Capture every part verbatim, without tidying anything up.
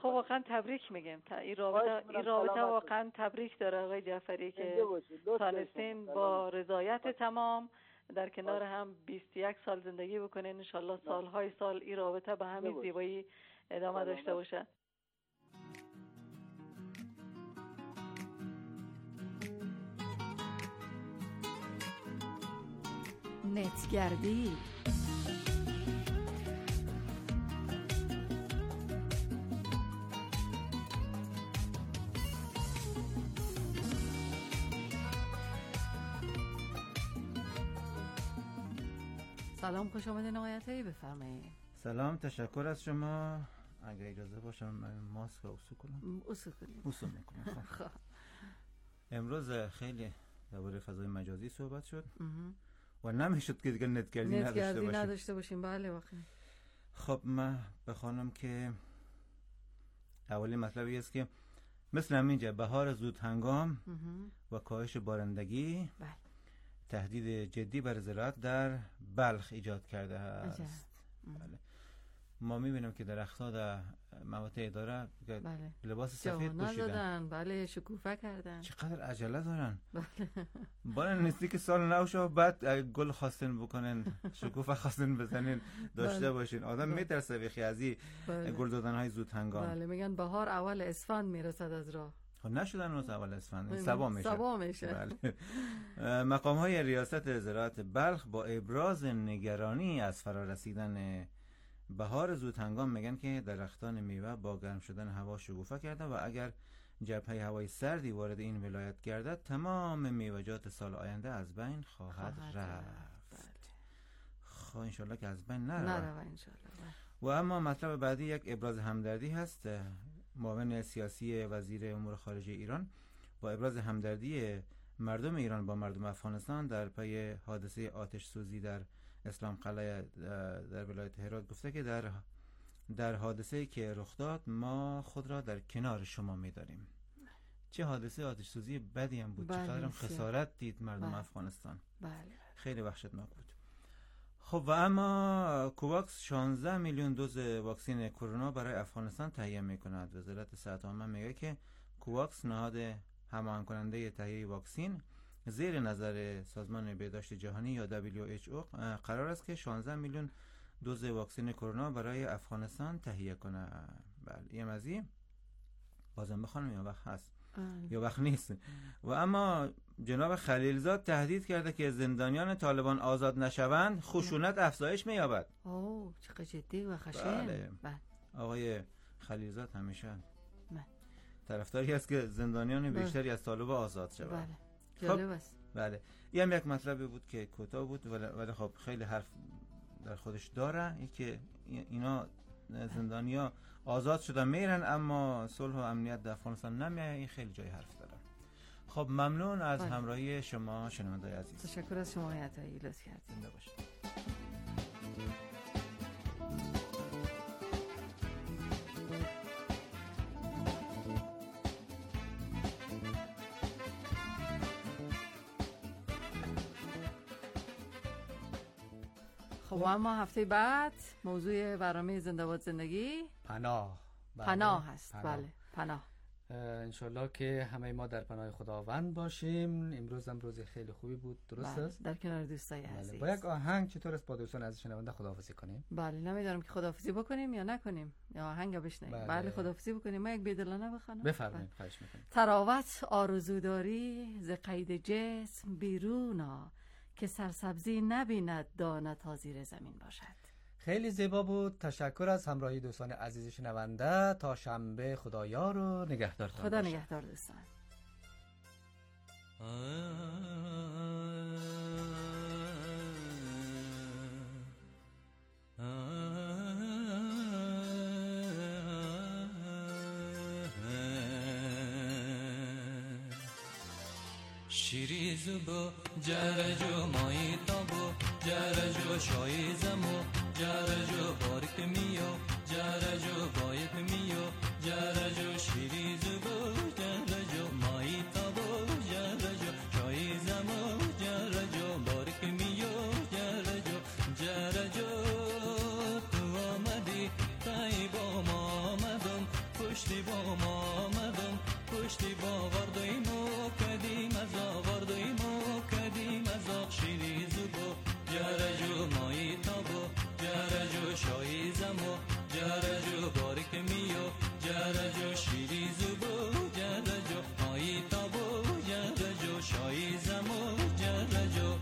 خب واقعا تبریک میگم. این رابطه این رابطه واقعا تبریک داره آقای جعفری که تانستین با رضایت تمام در کنار هم بیست و یک سال زندگی بکنین. ان شاءالله سالهای سال این رابطه به همین زیبایی ادامه داشته باشه. نتگردی سلام، خوش آمدین آقای عطایی، بفرمایید. سلام، تشکر از شما. اگه اجازه باشه من ماسک اوسو کنم. اوسو کنیم. اوسو میکنم. خب امروز خیلی درباره فضای مجازی صحبت شد و نمیشد که دیگه نتگردی نداشته باشیم. نداشته باشیم بله واقعا. خب من بخوانم که اولی مطلبی است که مثل همینجا بهار زود هنگام و کاهش بارندگی بله. تهدید جدی بر زراعت در بلخ ایجاد کرده است. بله. ما میبینیم که درخت‌ها در مواقع اداره بله. لباس سفید پوشیدن، بله شکوفه کردن. چقدر عجله دارن. بله. بالا نیستی که سال نو شو بعد گل خواستن بکنن، شکوفه خواستن بزنین داشته بله. باشین. آدم بله. میترسه بخی از این بله. گل دادن‌های زود هنگام. بله میگن بهار اول اسفند میرسد از راه. خب نشدن روز اول اسفند سبا میشه. سبا میشه. بله. مقام های ریاست زراعت بلخ با ابراز نگرانی از فرا رسیدن بهار زود هنگام میگن که درختان میوه با گرم شدن هوا شکوفه کرده و اگر جبهه هوای سردی وارد این ولایت گردد تمام میوه‌جات سال آینده از بین خواهد, خواهد رفت. خب انشالله که از بین نره. نره انشالله. و اما مطلب بعدی یک ابراز همدردی هست. معاون سیاسی وزیر امور خارجه ایران با ابراز همدردی مردم ایران با مردم افغانستان در پی حادثه آتش سوزی در اسلام قلعه در ولایت هرات گفته که در در حادثه‌ای که رخ داد ما خود را در کنار شما می‌داریم. چه حادثه آتش سوزی بدی هم بود. بله چقدر خسارت دید مردم بله. افغانستان. بله. خیلی وحشتناک بود. خب و اما کوواکس شانزده میلیون دوز واکسن کرونا برای افغانستان تهیه می‌کند. وزارت صحت عامه میگه که کوواکس نهاد هماهنگ کننده تهیه واکسن زیر نظر سازمان بهداشت جهانی یا دبلیو اچ او قرار است که شانزده میلیون دوز واکسن کرونا برای افغانستان تهیه کنه. بله این مزی بازم بخوانم یا وقت هست یا وقت نیست. و اما جناب خلیلزاد تهدید کرده که زندانیان طالبان آزاد نشوند خشونت افزایش می‌یابد. اوه چقدر جدی و خشن. بله. بله. آقای خلیلزاد همیشه بله. طرفداری است که زندانیان بیشتری بله. از طالبان آزاد شوند. بله. جالب است. بله این هم یک مطلبی بود که کوتاه بود ولی خب خیلی حرف در خودش داره. این که اینا زندانیا آزاد شدن میرن اما صلح و امنیت در افغانستان نمیاد. این خیلی جای حرف داره. خب ممنون از بله. همراهی شما شنونده‌های عزیز. تشکر از شما عطایی لطف کردید. زنده باشید. خب اما هفته بعد موضوع برنامه زنده باد زندگی پناه بله. پناه هست پناه. بله پناه انشالله که همه ما در پناه خداوند باشیم. امروز هم روز خیلی خوبی بود درست بله. است؟ در کنار دوستای بله. عزیز با یک آهنگ چطور است با دوستان عزیز شنونده خداحافظی کنیم؟ بله نمیدونم که خداحافظی بکنیم یا نکنیم یا آهنگ بشنویم. بله, بله خداحافظی بکنیم. ما یک بیدلانه بخوانم. بفرمایید بله. خواهش می‌کنم. تراوت آرزوداری ز قید جسم بیرونا که سرسبزی نبیند دانه تا زیر زمین باشد. خیلی زیبا بود. تشکر از همراهی دوستان عزیز شنونده. تا شنبه خدایار و نگهدارتان خدا نگهدار دوستان. شیری زبو جرجو مایی تابو جرجو شایی زمو جرجو بارک میو جرجو باید میو جرجو شیری زبو جرجو مایی تابو جرجو شایی زمو جرجو بارک میو جرجو جرجو تو آمدی تایی با ما آمدم خوش پشتی با ما آمدم پشتی با وردیم و کدیم از آوردیم و کدیم از آق شیری زبو جرجو مایی تابو جرجو شایی زمو جرجو بارک میو جرجو شیری زبو جرجو مایی تابو جرجو شایی زمو جرجو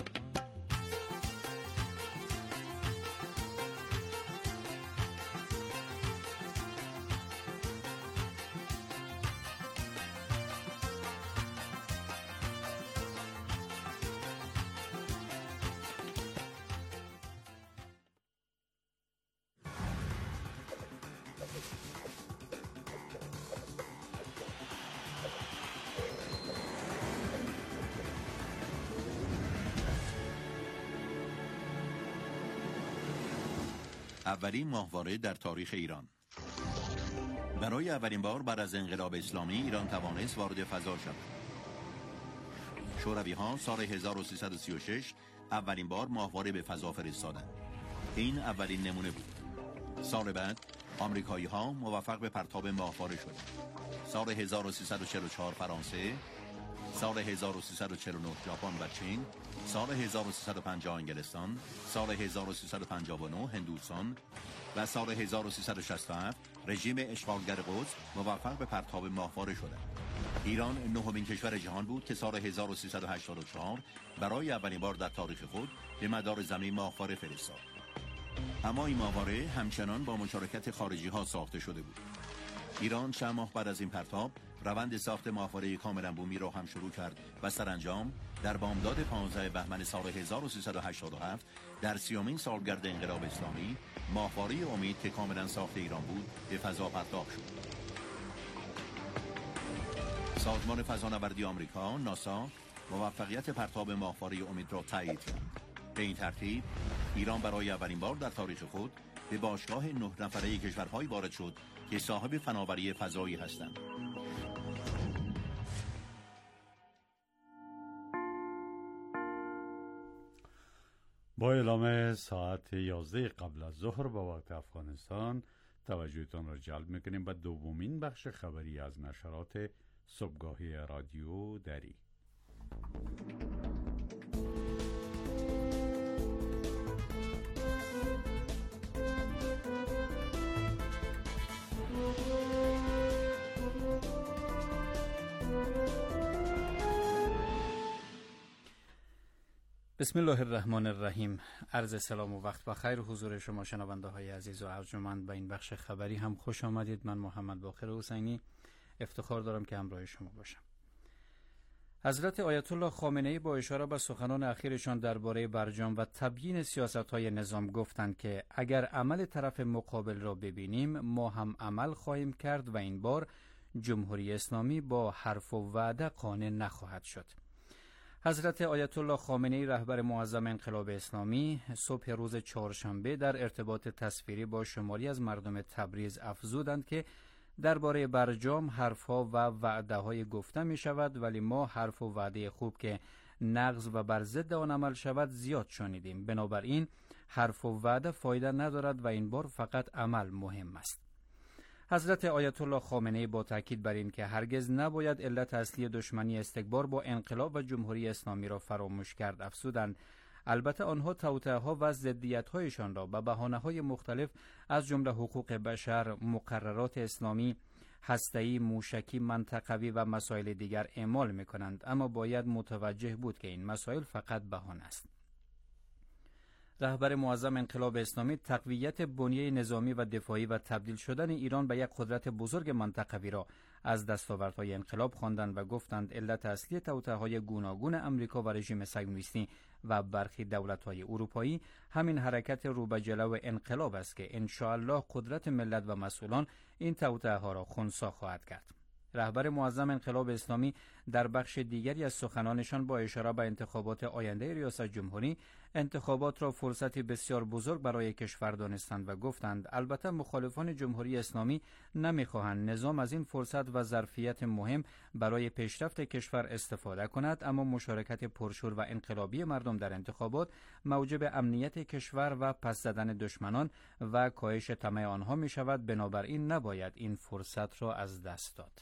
اولین ماهواره در تاریخ ایران. برای اولین بار بعد از انقلاب اسلامی ایران توانست وارد فضا شود. شوروی ها سال هزار و سیصد و سی و شش اولین بار ماهواره به فضا فرستادند. این اولین نمونه بود. سال بعد آمریکایی ها موفق به پرتاب ماهواره شدند. سال هزار و سیصد و چهل و چهار فرانسه، سال هزار و سیصد و چهل و نه ژاپن و چین، سال هزار و سیصد و پنجاه انگلستان، سال هزار و سیصد و پنجاه و نه هندوستان و سال هزار و سیصد و شصت و هفت رژیم اشغالگر قدس موفق به پرتاب ماهواره شدند. ایران نهمین کشور جهان بود که سال هزار و سیصد و هشتاد و چهار برای اولین بار در تاریخ خود به مدار زمین ماهواره فرستاد. اما این ماهواره همچنان با مشارکت خارجی ها ساخته شده بود. ایران چند ماه بعد از این پرتاب روند ساخت ماهواره کاملا بومی را هم شروع کرد و سرانجام در بامداد پانزده بهمن سال هزار و سیصد و هشتاد و هفت در سیومین سالگرد انقلاب اسلامی ماهواره امید که کاملا ساخت ایران بود به فضا پرتاب شد. سازمان فضانوردی آمریکا ناسا موفقیت پرتاب ماهواره امید را تایید کرد. به این ترتیب ایران برای اولین بار در تاریخ خود به باشگاه نه نفره کشورهای وارد شد که صاحب فناوری فضایی هستند. با اعلام ساعت یازده قبل از ظهر با وقت افغانستان توجهتان را جلب میکنیم به دومین بخش خبری از نشرات صبحگاهی رادیو دری. بسم الله الرحمن الرحیم. عرض سلام و وقت بخیر حضور شما شنونده های عزیز و ارجمند. به این بخش خبری هم خوش آمدید. من محمد باقر حسینی افتخار دارم که همراه شما باشم. حضرت آیت الله خامنه ای با اشاره به سخنان اخیرشان درباره برجام و تبیین سیاست‌های نظام گفتند که اگر عمل طرف مقابل را ببینیم ما هم عمل خواهیم کرد و این بار جمهوری اسلامی با حرف و وعده قانع نخواهد شد. حضرت آیت الله خامنه ای رهبر معظم انقلاب اسلامی صبح روز چهارشنبه در ارتباط تصویری با شماری از مردم تبریز افزودند که درباره برجام حرفها و وعده‌های گفته می شود، ولی ما حرف و وعده خوب که نقض و بر ضد آن عمل شود زیاد شنیدیم. بنابراین حرف و وعده فایده ندارد و این بار فقط عمل مهم است. حضرت آیت الله خامنه ای با تاکید بر این که هرگز نباید علت اصلی دشمنی استکبار با انقلاب و جمهوری اسلامی را فراموش کرد افزودند البته آنها توطئه‌ها و ضدیت‌هایشان را به بهانه‌های مختلف از جمله حقوق بشر، مقررات اسلامی، هسته‌ای، موشکی، منطقوی و مسائل دیگر اعمال می‌کنند، اما باید متوجه بود که این مسائل فقط بهانه است. رهبر معظم انقلاب اسلامی تقویت بنیه نظامی و دفاعی و تبدیل شدن ایران به یک قدرت بزرگ منطقوی را از دستاوردهای انقلاب خواندند و گفتند علت اصلی توطئه‌های گوناگون امریکا و رژیم صهیونیستی و برخی دولت‌های اروپایی همین حرکت رو به جلو انقلاب است که ان شاء الله قدرت ملت و مسئولان این توطئه‌ها را خنثی خواهد کرد. رهبر معظم انقلاب اسلامی در بخش دیگری از سخنانشان با اشاره به انتخابات آینده ریاست جمهوری انتخابات را فرصتی بسیار بزرگ برای کشور دانستند و گفتند البته مخالفان جمهوری اسلامی نمیخواهند نظام از این فرصت و ظرفیت مهم برای پیشرفت کشور استفاده کند، اما مشارکت پرشور و انقلابی مردم در انتخابات موجب امنیت کشور و پس زدن دشمنان و کاهش طمع آنها می شود. بنابراین نباید این فرصت را از دست داد.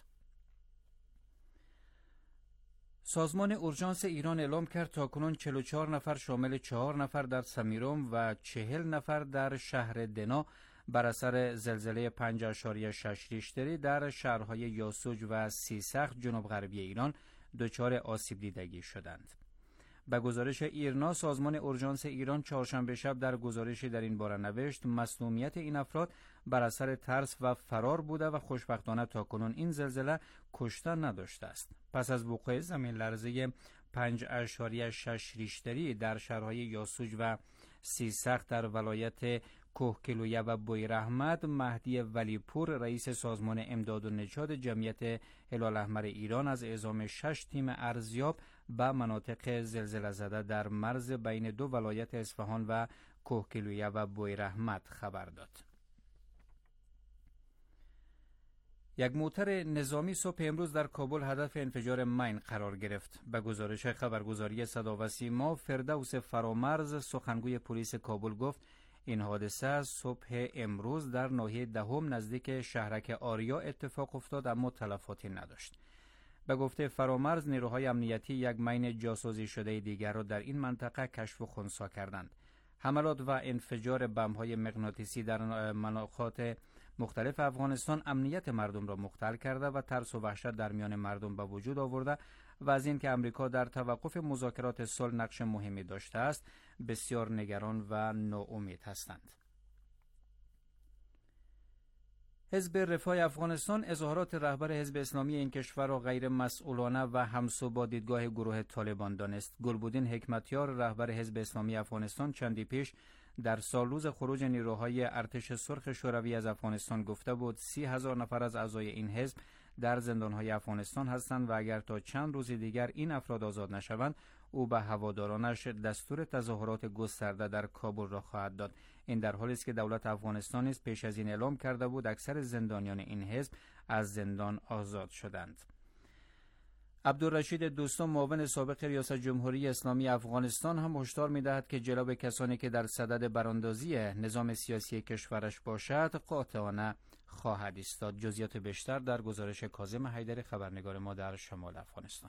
سازمان اورژانس ایران اعلام کرد تاکنون چهل و چهار نفر شامل چهار نفر در سمیرام و چهل نفر در شهر دنا بر اثر زلزله پنج اشاریه شش ریشتری در شهرهای یاسوج و سیسخت جنوب غربی ایران دچار آسیب دیدگی شدند. به گزارش ایرنا، سازمان اورژانس ایران چهارشنبه شب در گزارشی در این باره نوشت مسمومیت این افراد بر اثر ترس و فرار بوده و خوشبختانه تاکنون این زلزله کشته نداشته است. پس از وقوع زمین لرزه پنج اشاریه شش ریشتری در شهرهای یاسوج و سیسخت در ولایت کوهگیلویه و بویراحمد، مهدی ولیپور رئیس سازمان امداد و نجات جمعیت هلال احمر ایران از اعزام شش تیم ارزیاب به مناطق زلزله زده در مرز بین دو ولایت اصفهان و کوهگیلویه و بویراحمد خبر داد. یک موتر نظامی صبح امروز در کابل هدف انفجار مین قرار گرفت. به گزارش خبرگزاری صدا و سیما، فردوس فرامرز سخنگوی پلیس کابل گفت این حادثه صبح امروز در ناحیه دهم نزدیک شهرک آریا اتفاق افتاد اما تلفاتی نداشت. به گفته فرامرز، نیروهای امنیتی یک مین جاسوسی شده دیگر را در این منطقه کشف و خنثی کردند. حملات و انفجار بمب‌های مغناطیسی در مناطق مختلف افغانستان امنیت مردم را مختل کرده و ترس و وحشت در میان مردم به وجود آورده و از اینکه امریکا در توقف مذاکرات صلح نقش مهمی داشته است بسیار نگران و ناامید هستند. حزب رفاه افغانستان اظهارات رهبر حزب اسلامی این کشور را غیر مسئولانه و همسو با دیدگاه گروه طالبان دانست. گلبدین حکمتیار رهبر حزب اسلامی افغانستان چندی پیش در سال روز خروج نیروهای ارتش سرخ شوروی از افغانستان گفته بود سی هزار نفر از اعضای این حزب در زندانهای افغانستان هستند و اگر تا چند روز دیگر این افراد آزاد نشوند او به هوادارانش دستور تظاهرات گسترده در کابل را خواهد داد. این در حالی است که دولت افغانستان نیز پیش از این اعلام کرده بود اکثر زندانیان این حزب از زندان آزاد شدند. عبدالرشید دوستم معاون سابق ریاست جمهوری اسلامی افغانستان هم هشدار می‌دهد که جلو کسانی که در صدد براندازی نظام سیاسی کشورش باشد قاطعانه خواهد ایستاد. جزئیات بیشتر در گزارش کاظم حیدری خبرنگار ما در شمال افغانستان.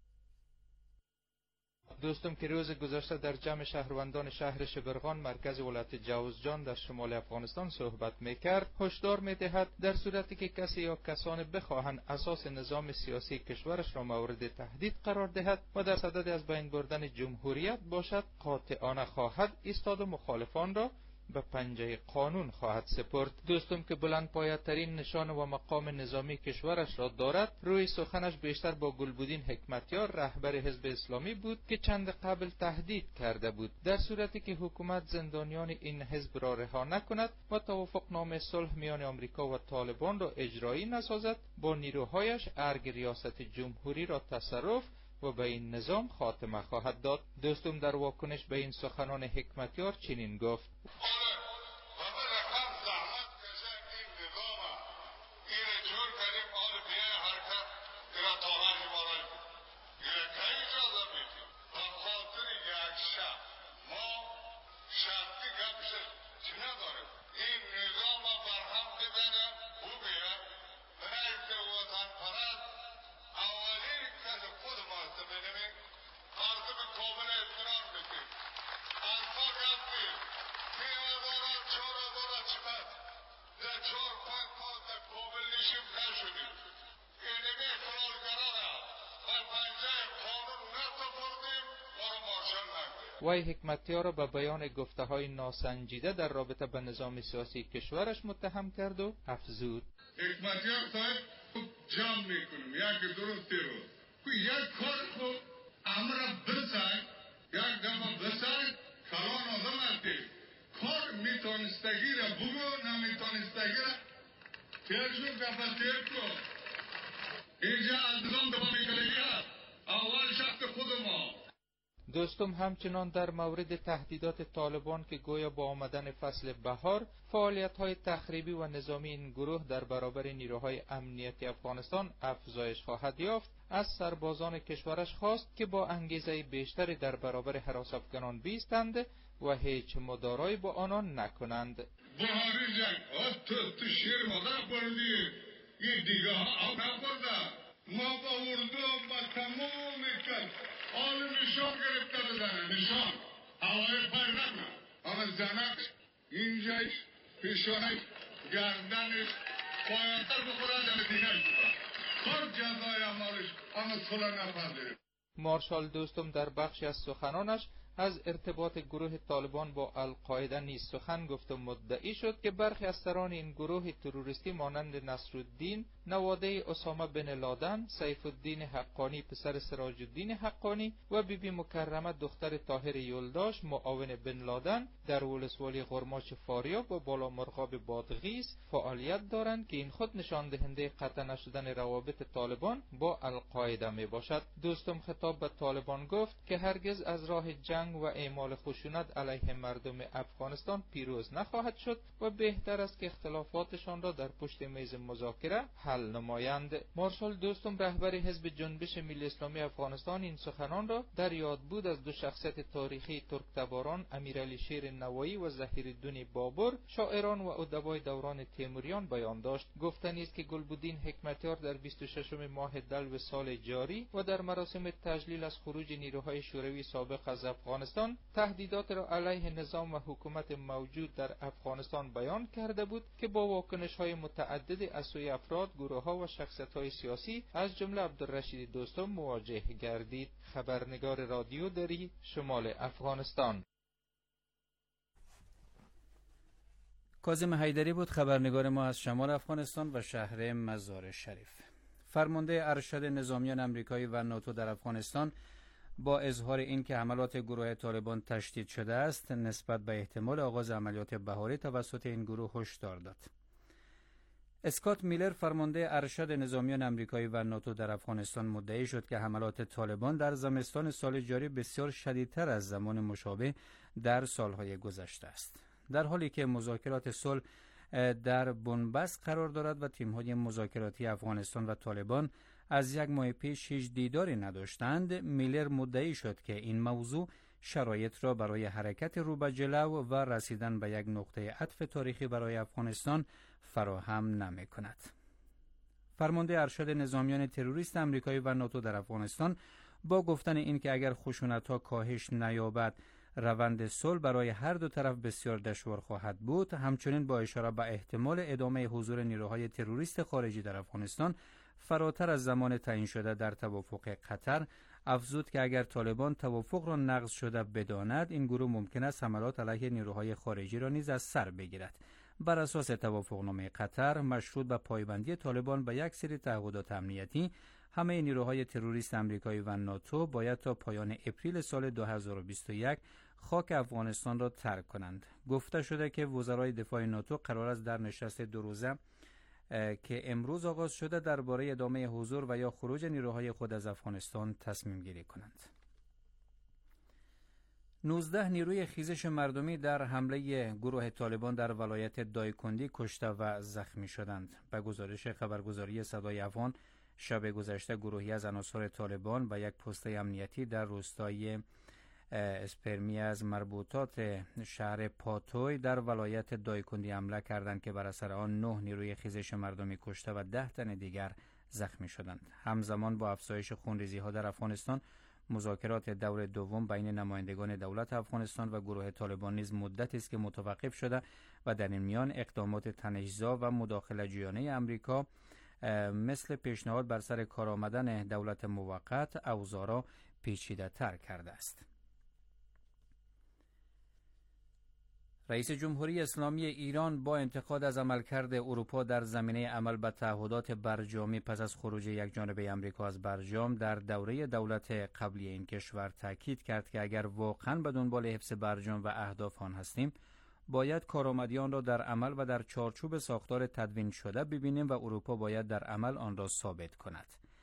دوستم که روز گذشته در جمع شهروندان شهر شبرغان مرکز ولایت جوزجان در شمال افغانستان صحبت میکرد، هشدار میدهد در صورتی که کسی یا کسانی بخواهند اساس نظام سیاسی کشورش را مورد تهدید قرار دهد و در صدد از بین بردن جمهوریت باشد قاطعانه خواهد ایستاد و مخالفان را به پنجه قانون خواهد سپرد. دوستم که بلند پایه‌ترین نشان و مقام نظامی کشورش را دارد، روی سخنش بیشتر با گلبدین حکمتیار رهبر حزب اسلامی بود که چند قبل تهدید کرده بود در صورتی که حکومت زندانیان این حزب را رها نکند و توافقنامه صلح میان آمریکا و طالبان را اجرایی نسازد، با نیروهایش ارگ ریاست جمهوری را تصرف و به این نظام خاتمه خواهد داد. دوستم در واکنش به این سخنان حکمتیار چنین گفت: وی حکمتیار را به بیان گفته های ناسنجیده در رابطه به نظام سیاسی کشورش متهم کرد و افزود: حکمتیار صاحب جمع میکنم یک درستی رو که یک کار کو امر بسای یک دم بسای کلان آدم هستی کار میتونستگی را بگو نمیتونستگی را تیرشون کفت کو اینجا از نظام دفاع میکنگی هست اول شخص خود ما. دوستم همچنان در مورد تهدیدات طالبان که گویا با آمدن فصل بهار فعالیت‌های تخریبی و نظامی این گروه در برابر نیروهای امنیتی افغانستان افزایش خواهد یافت، از سربازان کشورش خواست که با انگیزه بیشتری در برابر هراس افغانان بیستند و هیچ مدارایی با آنان نکنند. بهاری جنگ تو تو شیر مادر بردی این دیگه ها نبرده. ما با اردو با تمام کل آل نشان گرفته بزنه، نشان هوای پای نکنه، اما زنک اینجایش پیشانش گردنش پایانتر بخوره در دینش بخوره هر جزای عمالش اما صلح نپذیره. مارشال دوستم در بخشی از سخنانش از ارتباط گروه طالبان با القاعده نیز سخن گفت و مدعی شد که برخی از سران این گروه تروریستی مانند نصرالدین، نواده اسامه بن لادن، سیف الدین حقانی پسر سراج الدین حقانی و بی بی مکرمه دختر طاهر یلداش معاون بن لادن در ولسوالی غرماچ فاریاب و بالا مرغاب بادغیس فعالیت دارند که این خود نشان دهنده قطع نشدن روابط طالبان با القاعده می باشد. دوستم خطاب به طالبان گفت که هرگز از راه جنگ و اعمال خشونت علیه مردم افغانستان پیروز نخواهد شد و بهتر است که اختلافاتشان را در پشت میز مذاکره حل نمایند. مارشال دوستم رهبر حزب جنبش ملی اسلامی افغانستان این سخنان را در یاد بود از دو شخصیت تاریخی ترکتباران امیرعلی شیر نوایی و ظهیرالدین بابر، شاعران و ادبای دوران تیموریان بیان داشت. گفتنی است که گلبدین حکمتیار در بیست و ششم ماه دلو سال جاری و در مراسم تجلیل از خروج نیروهای شوروی سابق از افغانستان تهدیدات را علیه نظام و حکومت موجود در افغانستان بیان کرده بود که با واکنش‌های متعدد از سوی افراد، گروه‌ها و شخصیت‌های سیاسی از جمله عبدالرشید دوستم مواجه گردید. خبرنگار رادیو دری، شمال افغانستان. کاظم حیدری بود خبرنگار ما از شمال افغانستان و شهر مزار شریف. فرمانده ارشد نظامیان آمریکایی و ناتو در افغانستان با اظهار اینکه حملات گروه طالبان تشدید شده است نسبت به احتمال آغاز عملیات بهاری توسط این گروه هشدار داد. اسکات میلر فرمانده ارشد نظامیان آمریکایی و ناتو در افغانستان مدعی شد که حملات طالبان در زمستان سال جاری بسیار شدیدتر از زمان مشابه در سالهای گذشته است. در حالی که مذاکرات صلح در بنبست قرار دارد و تیم‌های مذاکراتی افغانستان و طالبان از یک ماه پیش هیچ دیداری نداشتند، میلر مدعی شد که این موضوع شرایط را برای حرکت رو به جلو و رسیدن به یک نقطه عطف تاریخی برای افغانستان فراهم نمی کند. فرمانده ارشد نظامیان تروریست آمریکایی و ناتو در افغانستان با گفتن این که اگر خشونت‌ها کاهش نیابد روند صلح برای هر دو طرف بسیار دشوار خواهد بود، همچنین با اشاره به احتمال ادامه حضور نیروهای تروریست خارجی در افغانستان فراتر از زمان تعیین شده در توافق قطر، افزود که اگر طالبان توافق را نقض شده بداند، این گروه ممکن است حملات علیه نیروهای خارجی را نیز از سر بگیرد. بر اساس توافقنامه قطر مشروط به پایبندی طالبان به یک سری تعهدات امنیتی، همه نیروهای تروریست آمریکایی و ناتو باید تا پایان اپریل سال دو هزار و بیست و یک خاک افغانستان را ترک کنند. گفته شده که وزرای دفاع ناتو قرار است در نشست دو روزه که امروز آغاز شده درباره ادامه حضور و یا خروج نیروهای خود از افغانستان تصمیم گیری کنند. نوزده نیروی خیزش مردمی در حمله گروه طالبان در ولایت دایکندی کشته و زخمی شدند. به گزارش خبرگزاری صدای افغان، شب گذشته گروهی از عناصر طالبان به یک پست امنیتی در روستای اسپرمی از مربوطات شهر پاتوی در ولایت دایکندی حمله کردند که بر اثر آن نه نیروی خیزش مردمی کشته و ده تن دیگر زخمی شدند. همزمان با افزایش خونریزی ها در افغانستان، مذاکرات دور دوم بین نمایندگان دولت افغانستان و گروه طالبان نیز مدتی است که متوقف شده و در این میان اقدامات تنش‌زا و مداخله‌جویانه آمریکا مثل پیشنهاد بر سر کار آمدن دولت موقت اوضاع را پیچیده تر کرده است. رئیس جمهوری اسلامی ایران با انتقاد از عملکرد اروپا در زمینه عمل به تعهدات برجامی پس از خروج یکجانبه آمریکا از برجام در دوره دولت قبلی این کشور تاکید کرد که اگر واقعا به دنبال حفظ برجام و اهداف آن هستیم، باید کارآمدی را در عمل و در چارچوب ساختار تدوین شده ببینیم و اروپا باید در عمل آن را ثابت کند.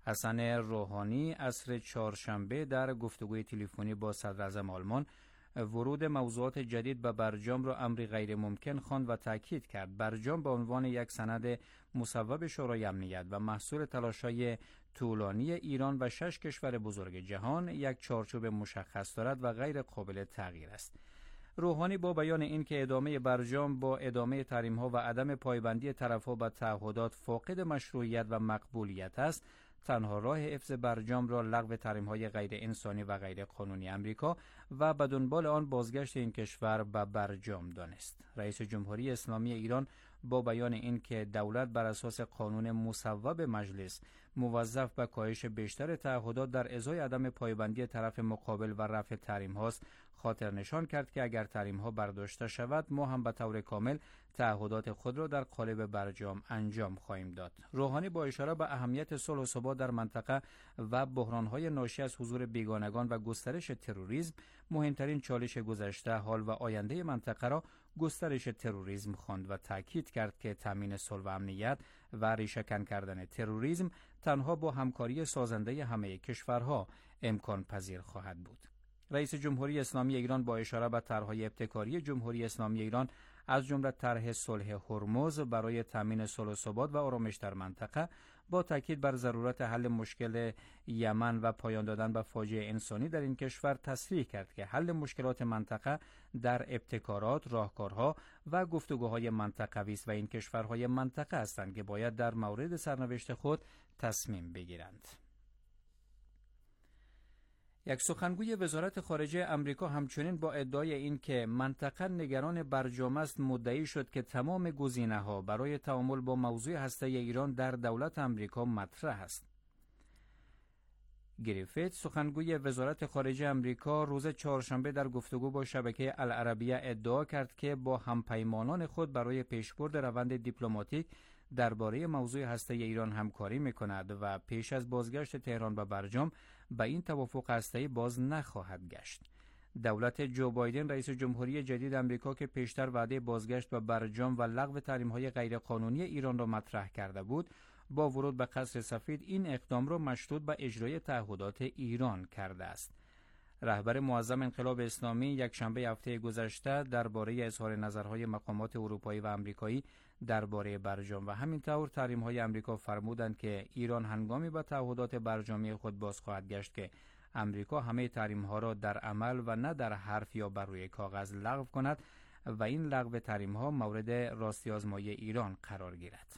حسن روحانی عصر چهارشنبه در گفتگوی تلفنی با صدر اعظم آلمان ورود موضوعات جدید به برجام را امری غیر ممکن خواند و تاکید کرد برجام به عنوان یک سند مصوب شورای امنیت و محصول تلاش‌های طولانی ایران و شش کشور بزرگ جهان یک چارچوب مشخص دارد و غیر قابل تغییر است. روحانی با بیان این که ادامه برجام با ادامه تحریم‌ها و عدم پایبندی طرف‌ها به تعهدات فاقد مشروعیت و مقبولیت است، تنها راه حفظ برجام را لغو تحریم‌های غیر انسانی و غیر قانونی امریکا و به دنبال آن بازگشت این کشور به برجام دانست. رئیس جمهوری اسلامی ایران با بیان این که دولت بر اساس قانون مصوب مجلس موظف به کاهش بیشتر تعهدات در ازای عدم پایبندی طرف مقابل و رفع تحریم هاست، خاطر نشان کرد که اگر تحریم ها برداشته شود ما هم به طور کامل تعهدات خود را در قالب برجام انجام خواهیم داد. روحانی با اشاره به اهمیت صلح و ثبات در منطقه و بحران‌های ناشی از حضور بیگانگان و گسترش تروریسم مهمترین چالش گذشته، حال و آینده منطقه را گسترش تروریسم خواند و تاکید کرد که تامین صلح و امنیت و ریشه‌کن کردن تروریسم تنها با همکاری سازنده همه کشورها امکان پذیر خواهد بود. رئیس جمهوری اسلامی ایران با اشاره به طرح‌های ابتکاری جمهوری اسلامی ایران از جمله طرح صلح هرمز برای تامین صلح و ثبات و آرامش در منطقه، با تاکید بر ضرورت حل مشکل یمن و پایان دادن به فاجعه انسانی در این کشور، تصریح کرد که حل مشکلات منطقه در ابتکارات، راهکارها و گفتگوهای منطقوی است و این کشورهای منطقه هستند که باید در مورد سرنوشت خود تصمیم بگیرند. یک سخنگوی وزارت خارجه امریکا همچنین با ادعای این که منطقه نگران برجام است مدعی شد که تمام گزینه‌ها برای تعامل با موضوع هسته‌ای ایران در دولت امریکا مطرح است. گریفیت، سخنگوی وزارت خارجه امریکا، روز چهارشنبه در گفتگو با شبکه العربیه ادعا کرد که با همپیمانان خود برای پیشبرد روند دیپلماتیک درباره موضوع هسته‌ای ایران همکاری می‌کند و پیش از بازگشت تهران به برجام به این توافق هسته‌ای باز نخواهد گشت. دولت جو بایدن رئیس جمهوری جدید امریکا که پیشتر وعده بازگشت به برجام و لغو تحریم‌های غیرقانونی ایران را مطرح کرده بود، با ورود به قصر سفید این اقدام را مشروط به اجرای تعهدات ایران کرده است. رهبر معظم انقلاب اسلامی یک شنبه هفته گذشته درباره اظهار نظرهای مقامات اروپایی و آمریکایی درباره برجام و همینطور تحریم‌های آمریکا فرمودند که ایران هنگامی به تعهدات برجامی خود باز خواهد گشت که آمریکا همه تحریم‌ها را در عمل و نه در حرف یا بر روی کاغذ لغو کند و این لغو تحریم‌ها مورد راستی آزمایی ایران قرار گیرد.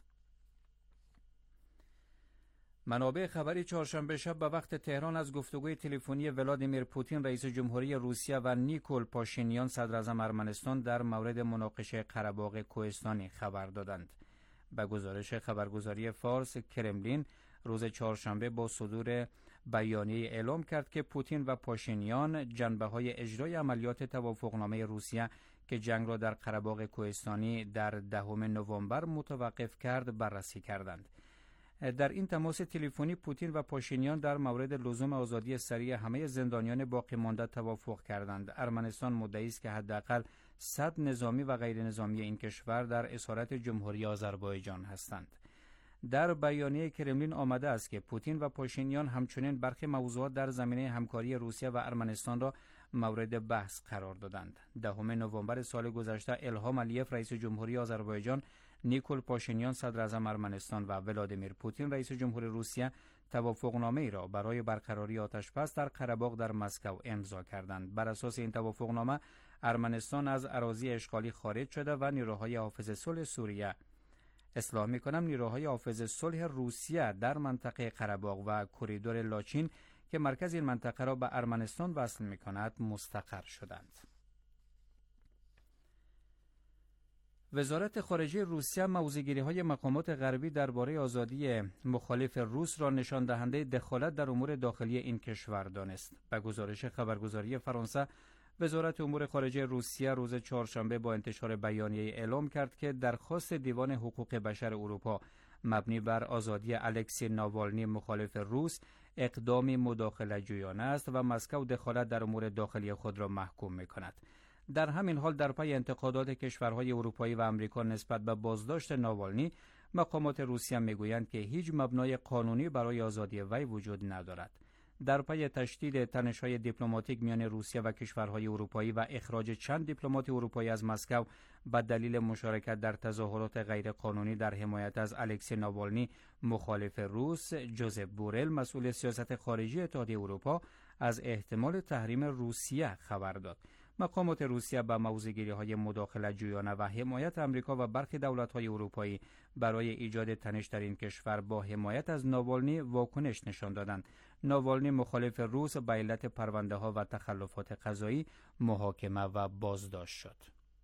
منابع خبری چهارشنبه شب به وقت تهران از گفتگوی تلفنی ولادیمیر پوتین رئیس جمهوری روسیه و نیکول پاشینیان صدر اعظم ارمنستان در مورد مناقشه قره‌باغ کوهستانی خبر دادند. به گزارش خبرگزاری فارس، کرملین روز چهارشنبه با صدور بیانیه اعلام کرد که پوتین و پاشینیان جنبه‌های اجرای عملیات توافقنامه روسیه که جنگ را در قره‌باغ کوهستانی در دهم نوامبر متوقف کرد بررسی کردند. در این تماس تلفنی پوتین و پاشینیان در مورد لزوم آزادی سریع همه زندانیان باقی مانده توافق کردند. ارمنستان مدعی است که حداقل صد نظامی و غیر نظامی این کشور در اسارت جمهوری آذربایجان هستند. در بیانیه کرملین آمده است که پوتین و پاشینیان همچنین برخی موضوعات در زمینه همکاری روسیه و ارمنستان را مورد بحث قرار دادند. دهم نوامبر سال گذشته الهام علیف رئیس جمهوری آذربایجان، نیکول پاشینیان صدر اعظم ارمنستان و ولادیمیر پوتین رئیس جمهوری روسیه توافقنامه ای را برای برقراری آتش‌بس در قره‌باغ در مسکو امضا کردند. بر اساس این توافقنامه ارمنستان از اراضی اشغالی خارج شده و نیروهای حافظ صلح سوریه اصلاح می‌کنم نیروهای حافظ صلح روسیه در منطقه قره‌باغ و کریدور لاچین که مرکز این منطقه را به ارمنستان وصل می‌کند مستقر شدند. وزارت خارجه روسیه موضع‌گیری‌های مقامات غربی درباره آزادی مخالف روس را نشان دهنده دخالت در امور داخلی این کشور دانست. به گزارش خبرگزاری فرانسه، وزارت امور خارجه روسیه روز چهارشنبه با انتشار بیانیه اعلام کرد که درخواست دیوان حقوق بشر اروپا مبنی بر آزادی الکسی ناوالنی مخالف روس اقدامی مداخله جویانه است و مسکو دخالت در امور داخلی خود را محکوم می‌کند. در همین حال در پی انتقادات کشورهای اروپایی و آمریکا نسبت به بازداشت ناوالنی، مقامات روسیه میگویند که هیچ مبنای قانونی برای آزادی وی وجود ندارد. در پی تشدید تنش‌های دیپلماتیک میان روسیه و کشورهای اروپایی و اخراج چند دیپلمات اروپایی از مسکو به دلیل مشارکت در تظاهرات غیرقانونی در حمایت از الکسی ناوالنی مخالف روس، جوزف بورل مسئول سیاست خارجی اتحادیه اروپا از احتمال تحریم روسیه خبر داد. مقامات روسیه به موضع‌گیری‌های مداخلت جویانه و حمایت آمریکا و برخی دولت‌های اروپایی برای ایجاد تنش در این کشور با حمایت از ناوالنی واکنش نشان دادند. ناوالنی مخالف روس به علت پرونده‌ها و تخلفات قضایی محاکمه و بازداشت شد.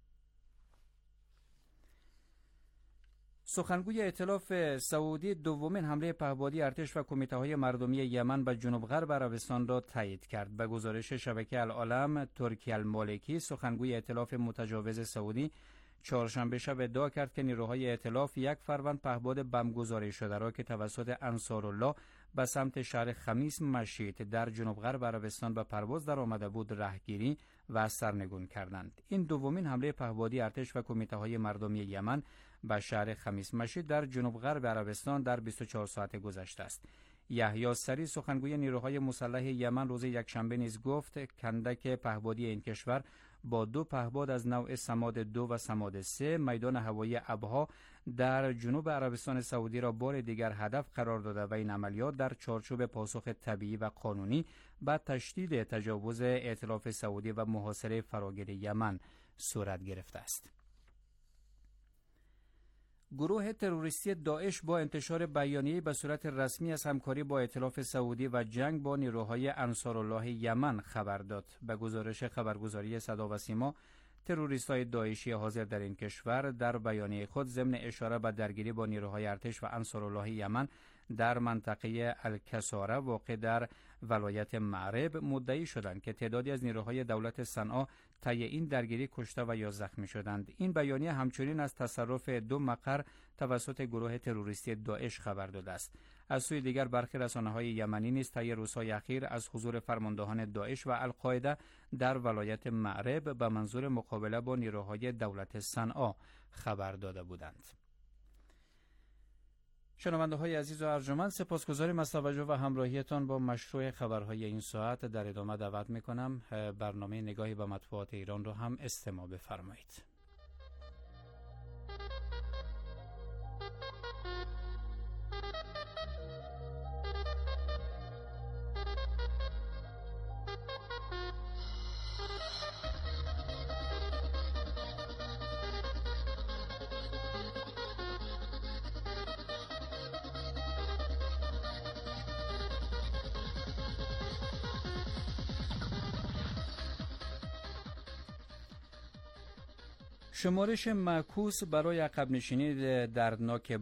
سخنگوی ائتلاف سعودی دومین حمله پهپادی ارتش و کمیته‌های مردمی یمن به جنوب غرب عربستان را تایید کرد. به گزارش شبکه العالم، ترکی المالکی سخنگوی ائتلاف متجاوز سعودی چهارشنبه شب ادعا کرد که نیروهای ائتلاف یک فروند پهپاد بمبگذاری شده را که توسط انصارالله به سمت شهر خمیس مشید در جنوب غرب عربستان به پرواز در آمده بود رهگیری و سرنگون کردند. این دومین حمله پهپادی ارتش و کمیته‌های مردمی یمن به شهر خمیس مشید در جنوب غرب عربستان در بیست و چهار ساعت گذشته است. یحیی سری سخنگوی نیروهای مسلح یمن روز یکشنبه نیز گفت کندک پهپادی این کشور با دو پهپاد از نوع سماد دو و سماد سه میدان هوایی ابها در جنوب عربستان سعودی را بار دیگر هدف قرار داده و این عملیات در چارچوب پاسخ طبیعی و قانونی به تشدید تجاوز ائتلاف سعودی و محاصره فراگیر یمن صورت گرفته است. گروه تروریستی داعش با انتشار بیانیه‌ای به صورت رسمی از همکاری با ائتلاف سعودی و جنگ با نیروهای انصارالله یمن خبر داد. به گزارش خبرگزاری صدا و سیما، تروریست‌های داعشی حاضر در این کشور در بیانیه خود ضمن اشاره به درگیری با نیروهای ارتش و انصارالله یمن در منطقه الکساره واقع در ولایت معرب مدعی شدند که تعدادی از نیروهای دولت صنعا طی این درگیری کشته و یا زخمی شدند. این بیانیه همچنین از تصرف دو مقر توسط گروه تروریستی داعش خبر داده است. از سوی دیگر برخی رسانه‌های یمنی نیز طی روزهای اخیر از حضور فرماندهان داعش و القاعده در ولایت معرب به منظور مقابله با نیروهای دولت صنعا خبر داده بودند. شنونده های عزیز و ارجمند، سپاسگزاریم از توجه و همراهیتان با مشروع خبرهای این ساعت. در ادامه دعوت میکنم برنامه نگاهی به مطبوعات ایران رو هم استماع بفرمایید. شمارش معکوس برای عقب نشینی دردناک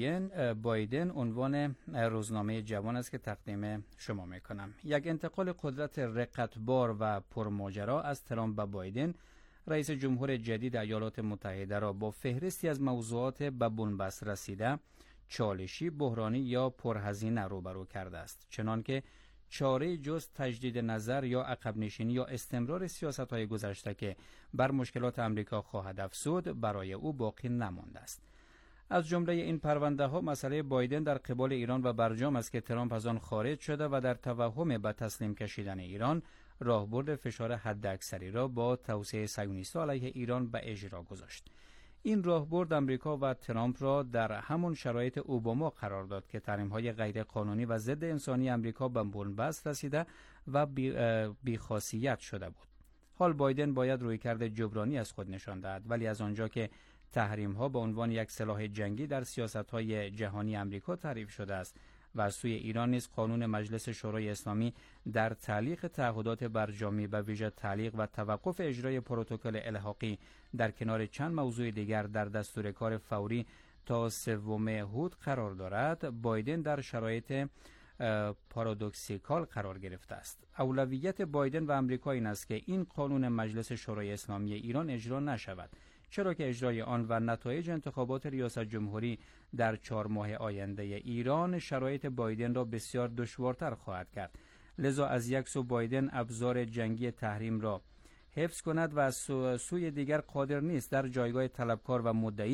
بایدن عنوان روزنامه جوان است که تقدیم شما میکنم. یک انتقال قدرت رقتبار و پرماجرا از ترامپ به بایدن، رئیس جمهور جدید ایالات متحده، را با فهرستی از موضوعات به بنبست رسیده، چالشی، بحرانی یا پرهزینه روبرو کرده است، چنانکه چاره جز تجدید نظر یا عقب نشینی یا استمرار سیاست‌های گذشته که بر مشکلات آمریکا خواهد افزود برای او باقی نمانده است. از جمله این پرونده ها مسئله بایدن در قبال ایران و برجام است که ترامپ از آن خارج شده و در توهم به تسلیم کشیدن ایران راهبرد فشار حداکثری را با توسعه صهیونیست‌ها علیه ایران به اجرا گذاشت. این راهبرد آمریکا و ترامپ را در همون شرایط اوباما قرار داد که تحریم‌های غیرقانونی و ضد انسانی آمریکا به بنبست رسیده و بی‌خاصیت شده بود. حال بایدن باید رویکرد جبرانی از خود نشان دهد، ولی از آنجا که تحریم‌ها به عنوان یک سلاح جنگی در سیاست‌های جهانی آمریکا تعریف شده است و از سوی ایران نیز قانون مجلس شورای اسلامی در تعلیق تعهدات برجامی به ویژه تعلیق و توقف اجرای پروتکل الحاقی در کنار چند موضوع دیگر در دستور کار فوری تا سوم هود قرار دارد، بایدن در شرایط پارادوکسیکال قرار گرفته است. اولویت بایدن و آمریکا این است که این قانون مجلس شورای اسلامی ایران اجرا نشود، چرا که اجرای آن و نتایج انتخابات ریاست جمهوری در چهار ماه آینده ایران شرایط بایدن را بسیار دشوارتر خواهد کرد. لذا از یک سو بایدن ابزار جنگی تحریم را حفظ کند و از سو سوی دیگر قادر نیست در جایگاه طلبکار و مدعی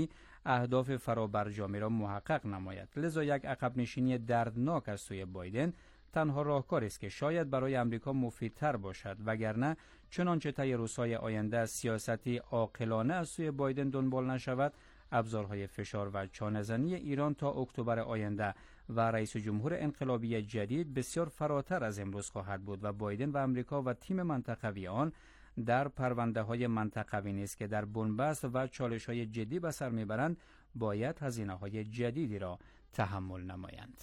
اهداف فرابرجامی را محقق نماید. لذا یک عقب نشینی دردناک از سوی بایدن تنها راهکاری است که شاید برای امریکا مفیدتر باشد، وگرنه چنانچه طی روزهای آینده سیاستی عاقلانه از سوی بایدن دنبال نشود، ابزارهای فشار و چانه‌زنی ایران تا اکتبر آینده و رئیس جمهور انقلابی جدید بسیار فراتر از امروز خواهد بود و بایدن و امریکا و تیم منطقوی آن در پرونده‌های منطقوی نیست که در بنبست و چالش‌های جدی به سر میبرند باید هزینه‌های جدیدی را تحمل نمایند.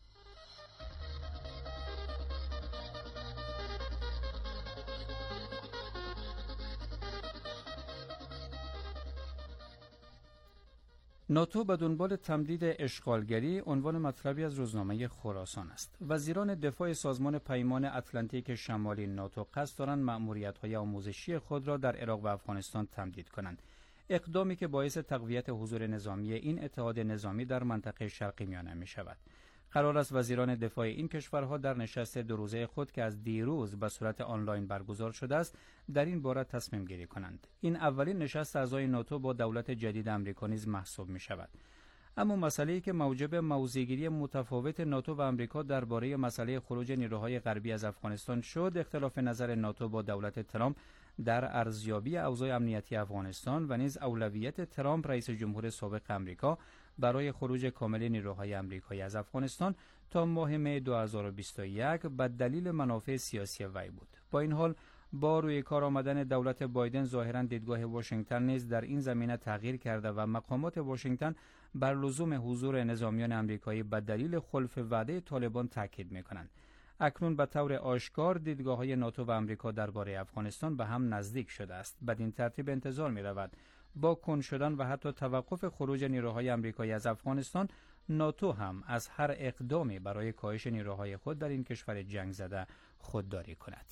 ناتو به دنبال تمدید اشغالگری عنوان مطلبی از روزنامه خراسان است. وزیران دفاع سازمان پیمان اتلانتیک شمالی ناتو قصد دارند مأموریت‌های آموزشی خود را در عراق و افغانستان تمدید کنند. اقدامی که باعث تقویت حضور نظامی این اتحاد نظامی در منطقه شرقی میانه می شود. قرار است وزیران دفاع این کشورها در نشست دو روزه خود که از دیروز به صورت آنلاین برگزار شده است در این باره تصمیم گیری کنند. این اولین نشست اعضای ناتو با دولت جدید آمریکا نیز محسوب می شود. اما مسئله‌ای که موجب موضع‌گیری متفاوت ناتو و آمریکا درباره مسئله خروج نیروهای غربی از افغانستان شد، اختلاف نظر ناتو با دولت ترامپ در ارزیابی اوضاع امنیتی افغانستان و نیز اولویت ترامپ رئیس جمهور سابق آمریکا برای خروج کامل نیروهای آمریکایی از افغانستان تا ماه می دو هزار و بیست و یک به دلیل منافع سیاسی وی بود. با این حال با روی کار آمدن دولت بایدن ظاهراً دیدگاه واشنگتن نیز در این زمینه تغییر کرده و مقامات واشنگتن بر لزوم حضور نظامیان آمریکایی به دلیل خلف وعده طالبان تاکید می‌کنند. اکنون به طور آشکار دیدگاه‌های ناتو و آمریکا درباره افغانستان به هم نزدیک شده است. بدین ترتیب انتظار می‌رود با کند شدن و حتی توقف خروج نیروهای آمریکایی از افغانستان، ناتو هم از هر اقدامی برای کاهش نیروهای خود در این کشور جنگ زده خودداری کند.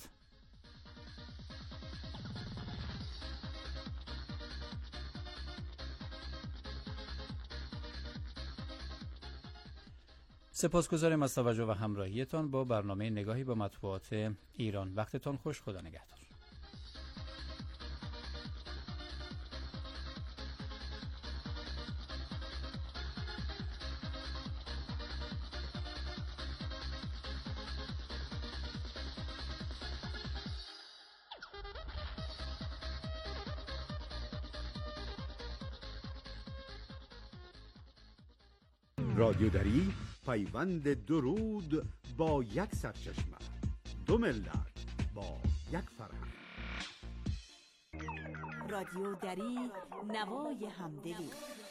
سپاسگزاریم از توجه و همراهیتان با برنامه نگاهی به مطبوعات ایران. وقتتان خوش. خدا نگهدار. رادیودری پیوند درود با یک سرچشمه، دو ملت با یک فرهنگ. رادیودری نوای همدلی.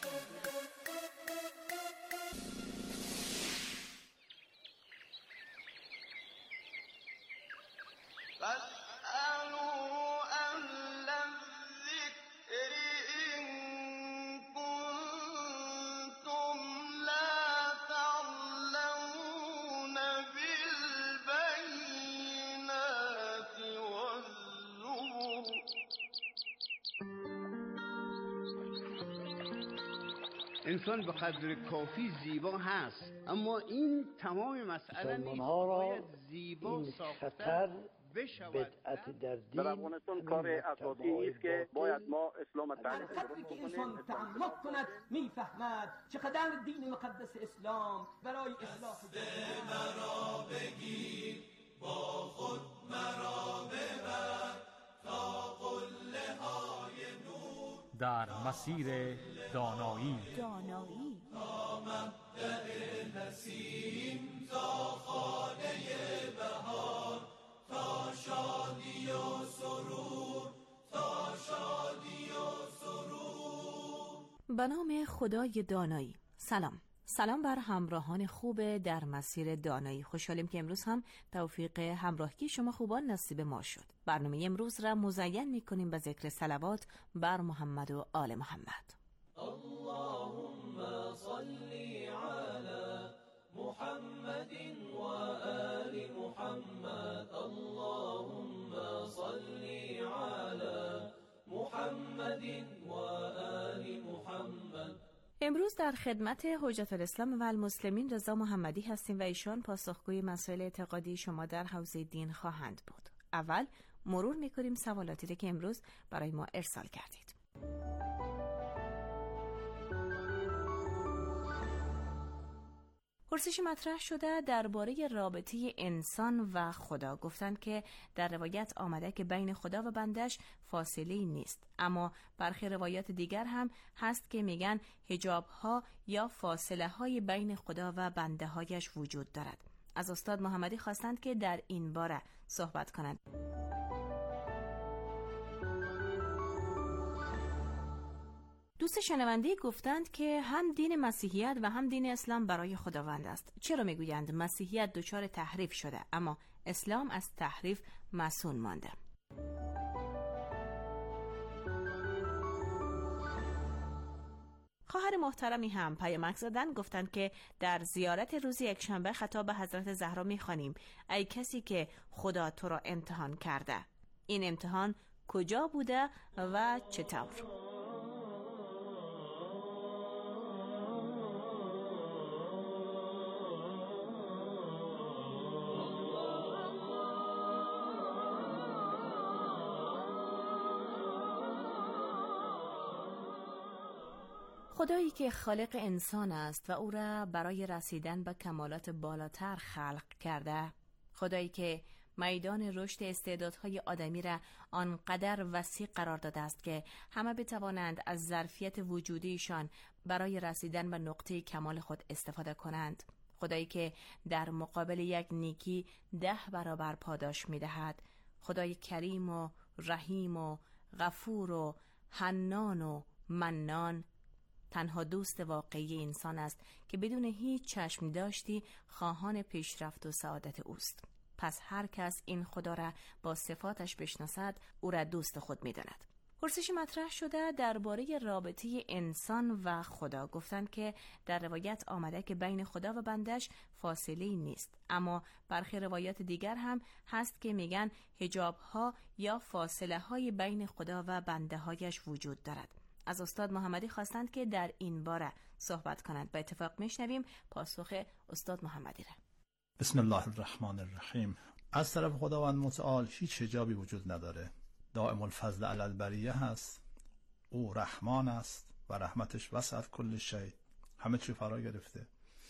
انسان به قدر کافی زیبا هست، اما این تمام مسئله نیست. باید زیبا ساختن بشود. بدعت در دین در افغانستان کار اساسی نیست که باید ما اسلام تعریف کنیم. که انسان تعمق کند میفهمد چقدر دین مقدس اسلام برای اصلاح مرا بگیر با خود مرا ببر تا قله های نور در مسیر دانایی دانایی تا مبدأ نسیم تا خانه بهار تا شادی و سرور تا شادی و سرور. به نام خدای دانایی. سلام سلام بر همراهان خوب در مسیر دانایی. خوشحالیم که امروز هم توفیق همراهی شما خوبان نصیب ما شد. برنامه امروز را مزین می‌کنیم به ذکر صلوات بر محمد و آل محمد. اللهم صل على محمد و آل محمد. اللهم صل على محمد و آل محمد. امروز در خدمت حجت الاسلام و المسلمین رضا محمدی هستیم و ایشان پاسخگوی مسائل اعتقادی شما در حوزه دین خواهند بود. اول مرور می‌کنیم سوالاتی که امروز برای ما ارسال کردید. پرسش مطرح شده درباره رابطه انسان و خدا. گفتند که در روایت آمده که بین خدا و بندش فاصله نیست، اما برخی روایات دیگر هم هست که میگن حجاب ها یا فاصله های بین خدا و بنده هایش وجود دارد. از استاد محمدی خواستند که در این باره صحبت کنند. دوست شنونده گفتند که هم دین مسیحیت و هم دین اسلام برای خداوند است. چرا میگویند مسیحیت دچار تحریف شده اما اسلام از تحریف معصوم مانده؟ خواهر محترمی هم پیامک زدن، گفتند که در زیارت روز یکشنبه خطاب به حضرت زهرا میخوانیم: ای کسی که خدا تو را امتحان کرده، این امتحان کجا بوده و چطور؟ خدایی که خالق انسان است و او را برای رسیدن به کمالات بالاتر خلق کرده، خدایی که میدان رشد استعدادهای آدمی را آنقدر وسیع قرار داده است که همه بتوانند از ظرفیت وجودیشان برای رسیدن به نقطه کمال خود استفاده کنند، خدایی که در مقابل یک نیکی ده برابر پاداش می‌دهد، خدای کریم و رحیم و غفور و حنان و منان، تنها دوست واقعی انسان است که بدون هیچ چشم داشتی خواهان پیشرفت و سعادت اوست. پس هر کس این خدا را با صفاتش بشناسد او را دوست خود می‌داند. پرسش مطرح شده درباره رابطه انسان و خدا. گفتند که در روایت آمده که بین خدا و بندش فاصله نیست، اما برخی روایات دیگر هم هست که میگن حجاب ها یا فاصله های بین خدا و بنده هایش وجود دارد. از استاد محمدی خواستند که در این باره صحبت کنند. به اتفاق میشنویم پاسخ استاد محمدی را. بسم الله الرحمن الرحیم. از طرف خداوند متعال هیچ حجابی وجود نداره. دائم الفضل علی البریه هست. او رحمان است و رحمتش وسعت کل شی، همه چی فرا گرفته.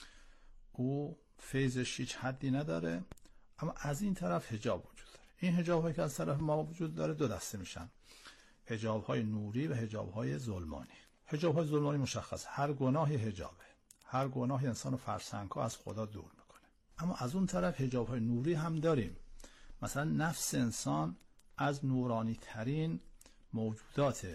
او فیضش هیچ حدی نداره، اما از این طرف حجاب وجود داره. این حجاب هایی که از طرف ما وجود داره دو دسته میشن: حجاب های نوری و حجاب های ظلمانی. حجاب های ظلمانی مشخص، هر گناهی حجابه، هر گناهی انسان رو فرسنگ‌ها از خدا دور میکنه. اما از اون طرف حجاب های نوری هم داریم. مثلا نفس انسان از نورانی ترین موجوداته.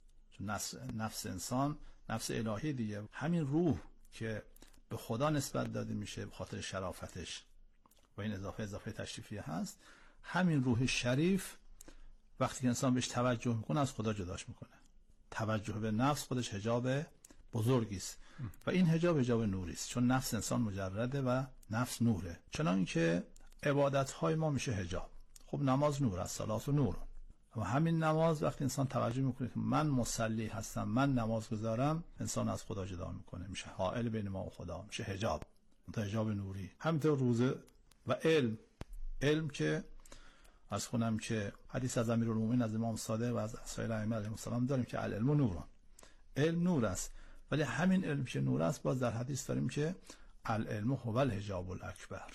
نفس انسان نفس الهی دیگه، همین روح که به خدا نسبت داده میشه به خاطر شرافتش و این اضافه اضافه تشریفیه هست، همین روح شریف وقتی که انسان بهش توجه میکنه از خدا جداش میکنه. توجه به نفس خودش حجاب بزرگی است و این حجاب حجاب نوری است، چون نفس انسان مجرده و نفس نوره. چنانکه عبادت های ما میشه حجاب. خب نماز نور است، صلات و نور. و همین نماز وقتی انسان توجه میکنه که من مصلی هستم، من نماز گذارم، انسان از خدا جدا میکنه، میشه حائل بین ما و خدا، میشه حجاب، اون حجاب نوری. همینطور روزه و علم. علم که از خونم که حدیث از امیرالمومنین از امام صادق و از سایر ائمه علیهم السلام داریم که العلم نور، علم نور است. ولی همین علم که نور است باز در حدیث داریم که العلم هو الحجاب الاکبر،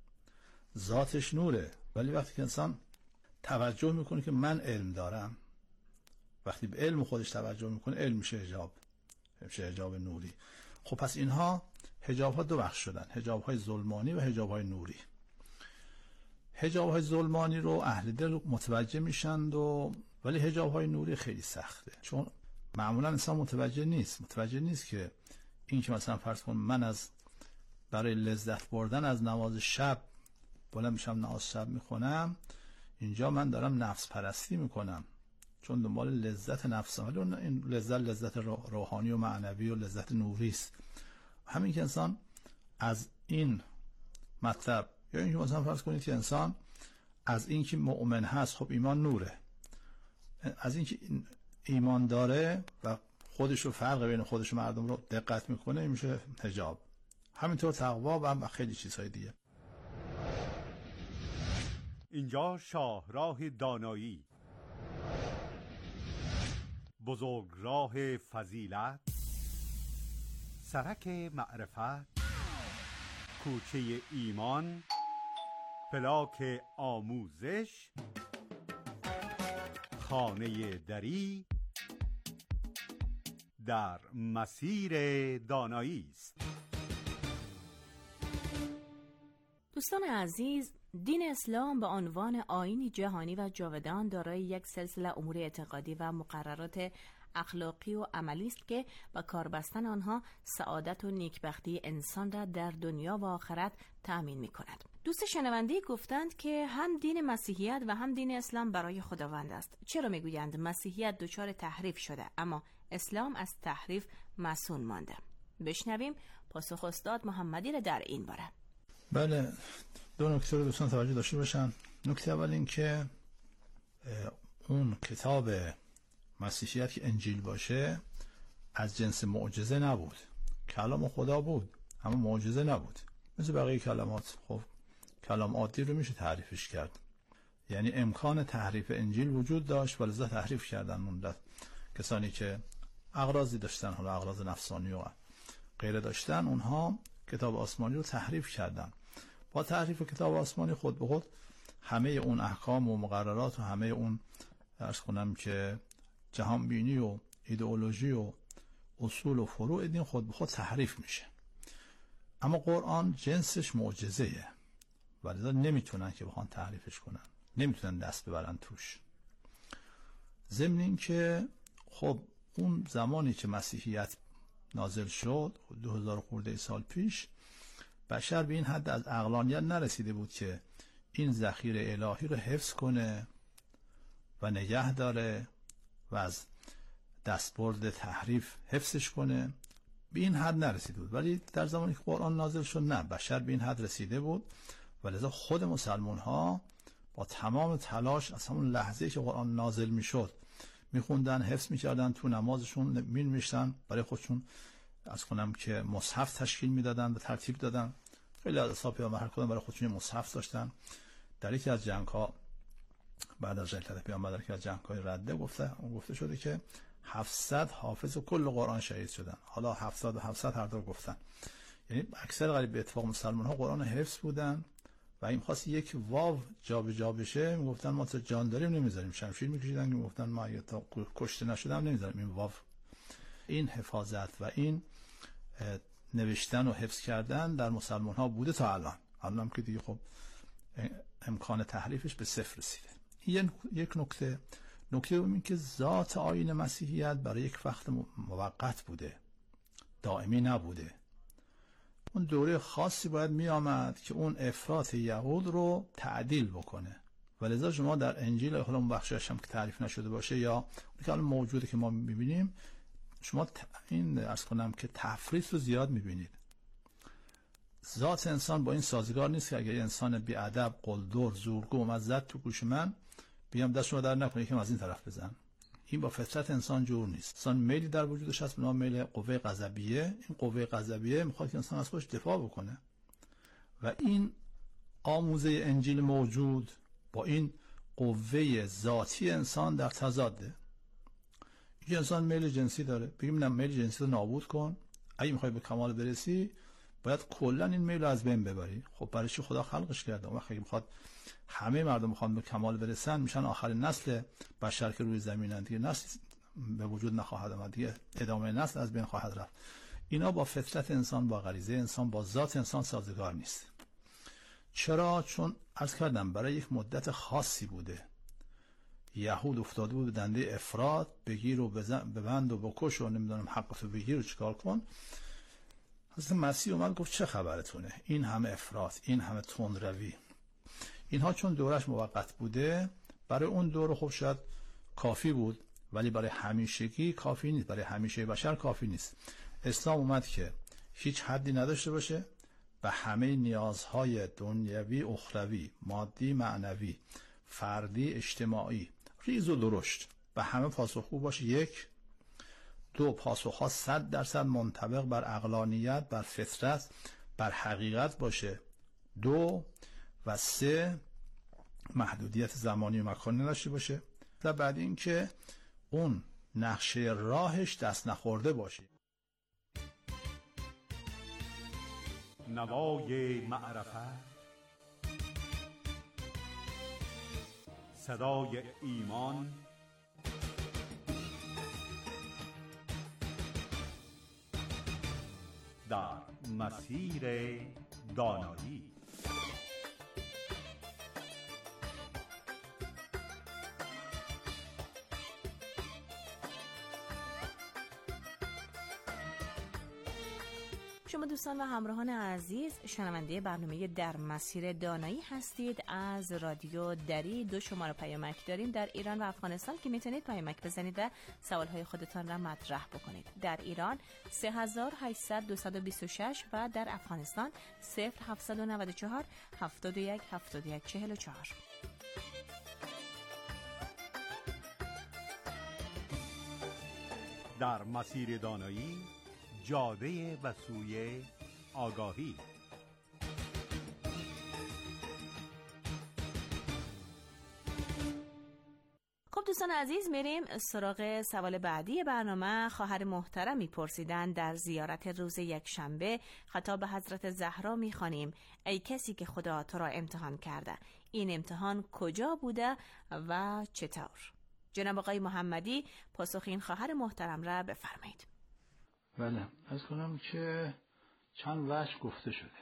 ذاتش نوره. ولی وقتی که انسان توجه میکنه که من علم دارم، وقتی به علم خودش توجه میکنه، علم میشه حجاب، میشه حجاب نوری. خب پس اینها حجاب ها دو بخش شدن: حجاب های ظلمانی و حجاب های نوری. حجاب های ظلمانی رو اهل دل متوجه میشند و ولی حجاب های نوری خیلی سخته، چون معمولا انسان متوجه نیست متوجه نیست که این که مثلا فرض کن من از برای لذت بردن از نماز شب بلند میشم نماز شب میخونم، اینجا من دارم نفس پرستی میکنم، چون دنبال لذت نفسم، ولی این لذت لذت روحانی و معنوی و لذت نوری است. همین که انسان از این مطلب، یا اینکه مثلا فرض کنید که انسان از این که مؤمن هست، خب ایمان نوره، از این که ایمان داره و خودش رو فرق بین خودش و مردم رو دقت میکنه، این میشه حجاب. همینطور تقوا و هم خیلی چیزهای دیگه. اینجا شاهراه دانایی، بزرگراه فضیلت، سرک معرفت، کوچه ایمان، فلاک آموزش، خانه دری در مسیر دانایی است. دوستان عزیز، دین اسلام به عنوان آیینی جهانی و جاودان دارای یک سلسله امور اعتقادی و مقررات اخلاقی و عملی است که با کار بستن آنها سعادت و نیکبختی انسان را در دنیا و آخرت تأمین می کند. دوست شنونده گفتند که هم دین مسیحیت و هم دین اسلام برای خداوند است. چرا میگویند مسیحیت دچار تحریف شده اما اسلام از تحریف معصوم مانده؟ بشنویم پاسخ استاد محمدی را در این باره. بله، دو نکته رو دوستان توجه داشته باشن. نکته اول این که اون کتاب مسیحیت که انجیل باشه از جنس معجزه نبود، کلام خدا بود اما معجزه نبود. مثل بقیه کلمات، خب کلام عادی رو میشه تحریفش کرد، یعنی امکان تحریف انجیل وجود داشت ولی تحریف کردن اون کسانی که اغراضی داشتن، حالا اغراض نفسانی و غیره داشتن، اونها کتاب آسمانی رو تحریف کردن. با تحریف کتاب آسمانی خود به خود همه اون احکام و مقررات و همه اون عرض کنم که جهان بینی و ایدئولوژی و اصول و فروع دین خود به خود تحریف میشه. اما قرآن جنسش معجزه‌ایه ولی نمیتونن که بخوان تحریفش کنن، نمیتونن دست ببرن توش. ضمن این که خب اون زمانی که مسیحیت نازل شد دو هزار خورده سال پیش، بشر به این حد از عقلانیت نرسیده بود که این ذخیره الهی رو حفظ کنه و نگه داره و از دستبرد تحریف حفظش کنه. به این حد نرسیده بود. ولی در زمانی که قرآن نازل شد نه، بشر به این حد رسیده بود و لذا خود مسلمان ها با تمام تلاش از همون لحظه که قرآن نازل می شد میخوندن، حفظ میکردن، تو نمازشون می نوشتن، برای خودشون از کنم که مصحف تشکیل میدادن و ترتیب دادن. خیلی از اصحاب پیامبر هر کدوم برای خودشون مصحف داشتن. در یکی از جنگ ها بعد از رحلت پیامبر در یکی از جنگ های رده گفته گفته شده که هفتصد حافظ و کل قرآن شهید شدن. حالا هفتصد و هفتصد هر دو گفتن، یعنی اکثر غریب به اتفاق مسلمان ها قرآن حفظ بودن و این خواست یک واو جابجا بشه میگفتن ما تا جان داریم نمیذاریم، شمشیر میکشیدن میگفتن ما تا کشته نشدم نمیذاریم این واو. این حفاظت و این نوشتن و حفظ کردن در مسلمان ها بوده تا الان. الان هم که دیگه خب امکان تحریفش به صفر رسیده. این یک نکته. نکته دوم این که ذات آیین مسیحیت برای یک وقت موقت بوده، دائمی نبوده. اون دوره خاصی باید می آمد که اون افراط یهود رو تعدیل بکنه. ولذا شما در انجیل حالا اون بخشش هم که تعریف نشده باشه یا اون که الان موجوده که ما می‌بینیم، شما این عرض کنم که تفریط رو زیاد می‌بینید. ذات انسان با این سازگار نیست که اگر انسان بی‌ادب، قلدر، زورگو اومد زد تو گوش من، بیام دستشو در نکنه یکم از این طرف بزن. این با فطرت انسان جور نیست. انسان میلی در وجودش هست به نام میل قوه غضبیه. این قوه غضبیه میخواد که انسان از خودش دفاع بکنه و این آموزه انجیل موجود با این قوه ذاتی انسان در تضاده. یک انسان میل جنسی داره، بگیم نه میل جنسی رو نابود کن، اگه میخوای به کمال برسی باید کلا این میل رو از بین ببری. خب برای چی خدا خلقش کرده؟ اون وقتی میخواد همه مردم میخوان به کمال برسن میشن آخرین نسل بشر که روی زمینن، دیگه نسل به وجود نخواهد آمد، دیگه ادامه نسل از بین خواهد رفت. اینا با فطرت انسان، با غریزه انسان، با ذات انسان سازگار نیست. چرا؟ چون عرض کردم برای یک مدت خاصی بوده. یهود افتاده بود به دنده افراط، بگیر و ببند و بکش و نمیدونم حقتو بگیر و چیکار کن. حضرت مسیح اومد گفت چه خبرتونه؟ این همه افراط، این همه تندروی. اینها چون دورش موقت بوده، برای اون دوره خب شاید کافی بود ولی برای همیشگی کافی نیست، برای همیشه بشر کافی نیست. اسلام اومد که هیچ حدی نداشته باشه، به همه نیازهای دنیوی، اخروی، مادی، معنوی، فردی، اجتماعی ریز و درشت به همه پاسخگو باشه. یک. دو، پاسخها صد درصد منطبق بر عقلانیت، بر فطرت، بر حقیقت باشه. دو و سه، محدودیت زمانی و مکانی داشته باشه. و بعد این که اون نقشه راهش دست نخورده باشه. نوای معرفت، صدای ایمان، در مسیر دانایی. شما دوستان و همراهان عزیز شنونده برنامه در مسیر دانایی هستید. از رادیو دری دو شماره پیامک داریم در ایران و افغانستان که میتونید پیامک بزنید و سوالهای خودتان را مطرح بکنید. در ایران سه هزار و هشتصد دویست و بیست و شش و در افغانستان صفر هفتصد و نود و چهار هفتاد و یک هفتاد و یک چهل و چهار. در مسیر دانایی، جاده و سوی آگاهی. خب دوستان عزیز، میریم سراغ سوال بعدی برنامه. خواهر محترم میپرسیدن در زیارت روز یک شنبه خطاب حضرت زهرا میخوانیم ای کسی که خدا تو را امتحان کرده، این امتحان کجا بوده و چطور؟ جناب آقای محمدی پاسخ این خواهر محترم را بفرمایید. بله، از کنم که چند وجه گفته شده.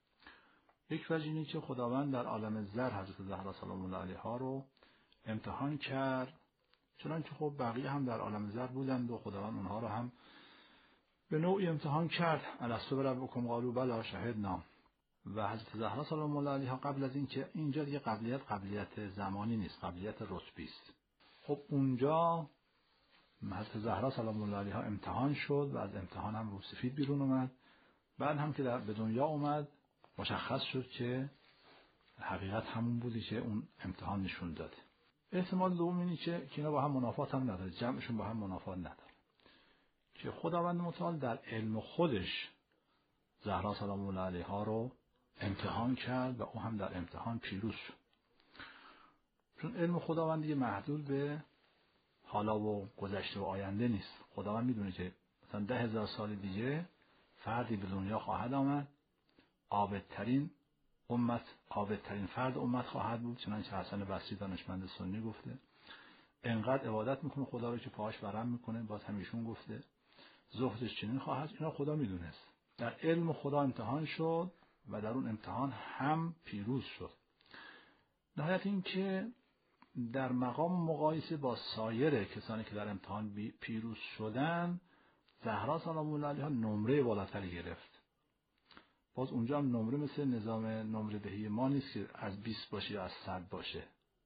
یک وجه اینه که خداوند در عالم زر حضرت زهرا سلام الله علیها رو امتحان کرد، چنانکه خب بقیه هم در عالم زر بودند و خداوند اونها رو هم به نوعی امتحان کرد. الستو بربکم قالوا بلی شهدنا. و حضرت زهرا سلام الله علیها قبل از این که اینجا دیگه قبلیت قبلیت زمانی نیست، قبلیت رتبی است. خب اونجا حضرت زهرا سلام الله علیها امتحان شد و از امتحان هم روسفید بیرون اومد. بعد هم که در به دنیا اومد مشخص شد که حقیقت همون بودی که اون امتحان نشون داده. احتمال دوم اینه که اینا با هم منافات هم نداره، جمعشون با هم منافات نداره، که خداوند متعال در علم خودش زهرا سلام الله علیها رو امتحان کرد و او هم در امتحان پیروز شد. چون علم خداوند دیگه محدود به حالا و گذشته و آینده نیست. خداوند میدونه که مثلا ده هزار سال دیگه فردی به دنیا خواهد آمد، عابدترین امت، عابدترین فرد امت خواهد بود، چنانچه حسن بصری دانشمند سنی گفته. انقدر عبادت میکنه خدا رو که پاهاش ورم میکنه، باز همیشون گفته زهدش چنین خواهد. اینا خدا میدونست. در علم خدا امتحان شد و در اون امتحان هم پیروز شد. نهایت این که در مقام مقایسه با سایر کسانی که در امتحان پیروز شدن، زهرا سلام الله علیها نمره بالاتری گرفت. باز اونجا هم نمره مثل نظام نمره دهی ما نیست که از بیست باشه یا از صد باشه،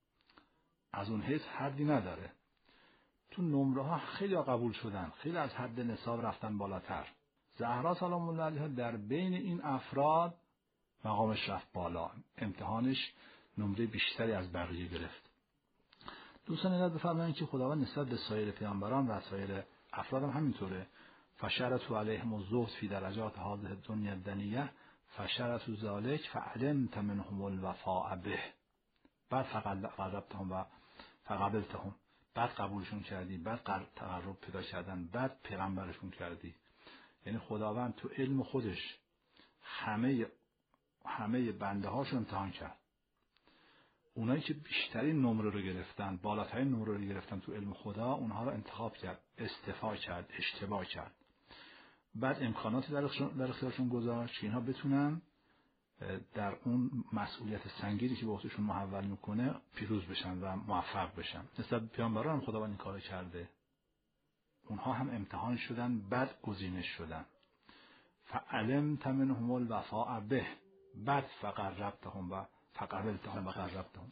از اون حیث حدی نداره. تو نمره ها خیلی قبول شدن، خیلی از حد نصاب رفتن بالاتر. زهرا سلام الله علیها در بین این افراد مقامش رفت بالا، امتحانش نمره بیشتری از بقیه گرفت. دوستان اینت بفرمایید که خداوند نسبت به سایر پیامبران و سایر افراد هم همینطوره. فشرط علیهم الزهد فی درجات هذه الدنیا الدنیه فشرط ذلک فعلمت منهم الوفاء به. بعد فقط قربتهم و فقبلتهم، بعد قبولشون کردی، بعد تقرب پیدا کردن، بعد پیغمبرشون کردی. یعنی خداوند تو علم خودش همه همه بنده هاشو امتحان کرد. اونایی که بیشترین نمره رو گرفتن، بالاترین نمره رو گرفتن تو علم خدا، اونها رو انتخاب کرد، استفاده کرد، اشتباه کرد. بعد امکاناتی در اختیارشون گذاشت که اینها بتونن در اون مسئولیت سنگینی که به عهدهشون محول میکنه پیروز بشن و موفق بشن. نسبت به پیامبران هم خداوند این کارو کرده. اونها هم امتحان شدن، بعد گزینش شدن. فعلمت منهم الوفاء به، بعد فقربتهم و فقبلتهم و قربتهم.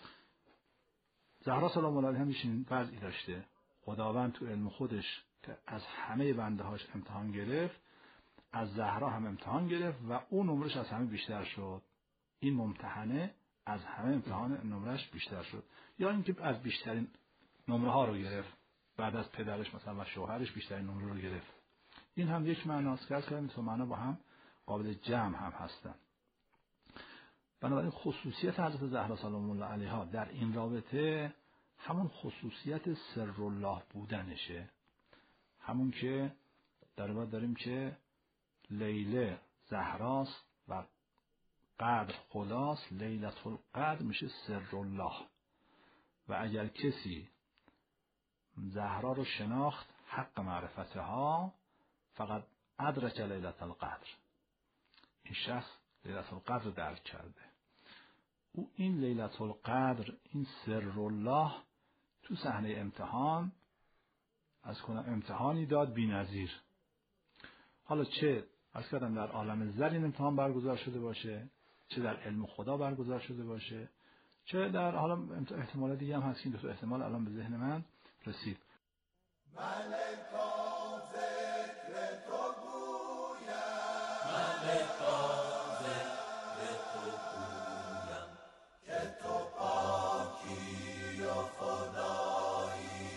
زهرا سلام الله علیها میشین وضعی داشته. خداوند تو علم خودش که از همه بنده هاش امتحان گرفت، از زهرا هم امتحان گرفت و اون نمرش از همه بیشتر شد. این ممتحنه از همه امتحان نمرش بیشتر شد. یا اینکه از بیشترین نمره ها رو گرفت، بعد از پدرش مثلا و شوهرش بیشترین نمره رو گرفت. این هم یک معناست که از کردیم تو معنا با هم قابل جمع هم هستن. بنابراین خصوصیت حضرت زهرا سلام الله علیها در این رابطه همون خصوصیت سر الله بودنشه. همون که در واقع داریم که لیله زهراست و قدر خلاص لیلة القدر میشه سر الله. و اگر کسی زهرا رو شناخت حق معرفتها فقط ادرک لیلة القدر، این شخص لیلة القدر درک کرده. او این لیلة القدر، این سر الله تو صحنه امتحان از کنم امتحانی داد بی‌نظیر. حالا چه از کردم در عالم زر این امتحان برگزار شده باشه، چه در علم خدا برگزار شده باشه، چه در حالا احتمال دیگه هم هست که این دو تا احتمال الان به ذهن من رسید. ملکا ذکر تو گویم، ملکا ذکر تو گویم که تو پاکی و خدایی،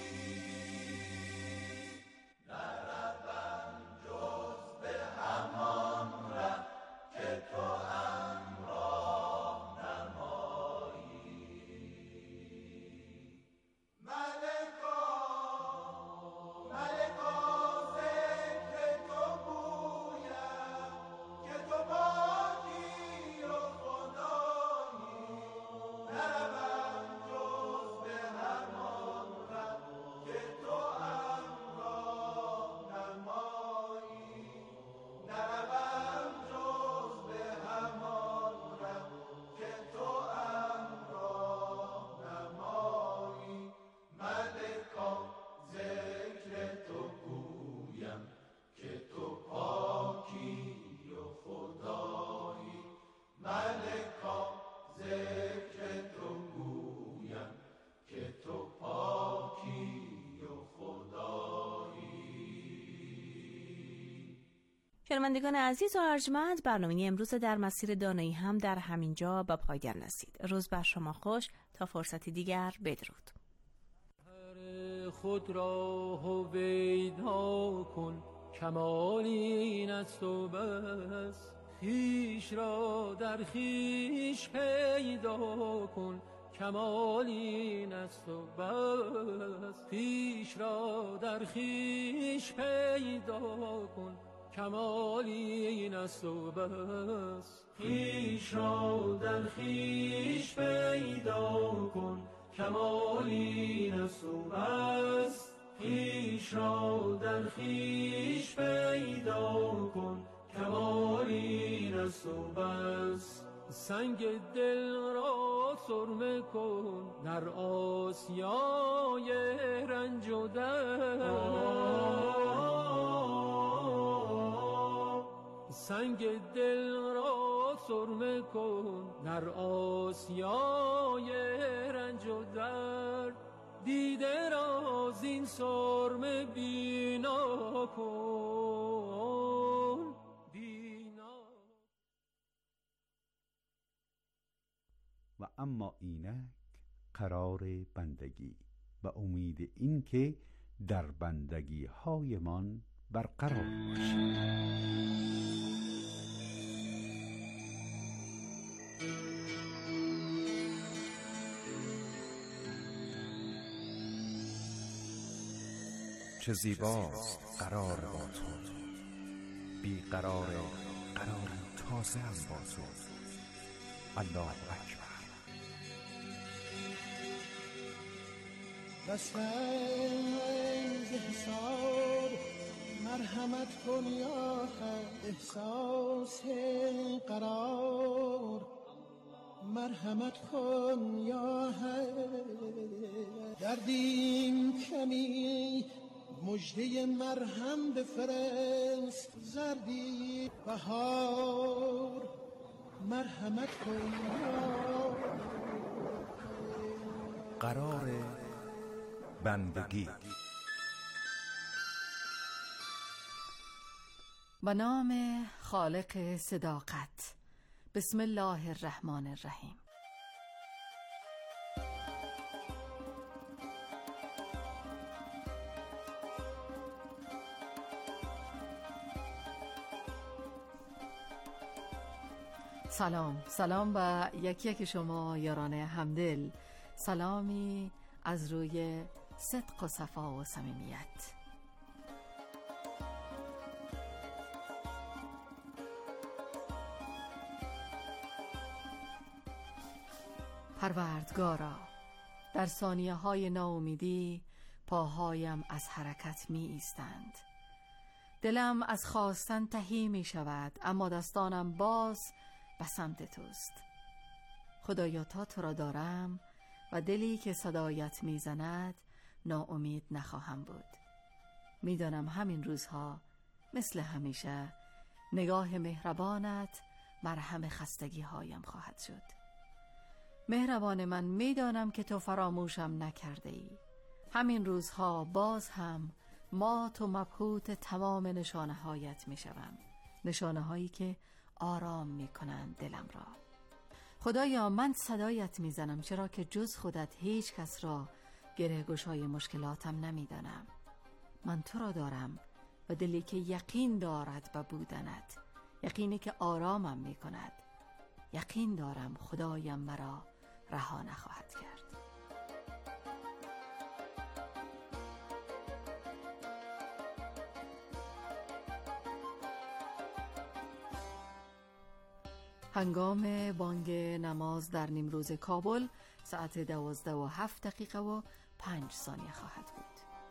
نروم جز به همان ره که تو هم راه نمایی. ملکا شنوندگان عزیز و ارجمند، برنامه امروز در مسیر دانایی هم در همین جا به پایان رسید. روز بر شما خوش، تا فرصتی دیگر، بدرود. خود را هویدا کن، کمال این است و بس. خویش را در خویش پیدا کن، کمال این است و بس. خویش را در خویش پیدا کن، کمال این است و بس. خویش را در خویش پیدا کن، کمال این است و بس. خویش را در خویش پیدا کن، کمال این است و بس. سنگ دل را سرمه کن، در آسیای رنج و درد. سنگ دل را سرمه کن، در آسیای رنج و درد. دیده را زین سرمه بینا کن، بینا. و اما اینک قرار بندگی و امید این که در بندگی های من برقرار باشیم. چه زیباست قرار با تو، بی قرار قرار تازه هم با تو. الله اکبر. بس از حساب مرحمت کن یا حق، احساس قرار مرحمت کن یا حق. دردیم کمی مجده مرهم بفرست، زردی بهار مرحمت کن یا قرار بندگی. به نام خالق صداقت. بسم الله الرحمن الرحیم. سلام سلام به یکی یک شما یاران همدل. سلامی از روی صدق و صفا و صمیمیت. پروردگارا، در ثانیه های ناامیدی پاهایم از حرکت می ایستند. دلم از خواستن تهی می شود، اما دستانم باز به سمت توست. خدایا تا تو را دارم و دلی که صدایت می زند ناامید نخواهم بود. می دانم همین روزها مثل همیشه نگاه مهربانت مرهم خستگی هایم خواهد شد. مهربان من، می دانم که تو فراموشم نکرده ای. همین روزها باز هم مات و مبهوت تمام نشانه هایت می شوم، نشانه هایی که آرام می کنند دلم را. خدایا من صدایت می زنم، چرا که جز خودت هیچ کس را گره گشای مشکلاتم نمی دانم. من تو را دارم و دلی که یقین دارد به بودنت، یقینی که آرامم می کند. یقین دارم خدایم مرا رها نخواهد کرد. هنگام بانگ نماز در نیمروز کابل ساعت دوازده و هفت دقیقه و پنج ثانیه خواهد بود.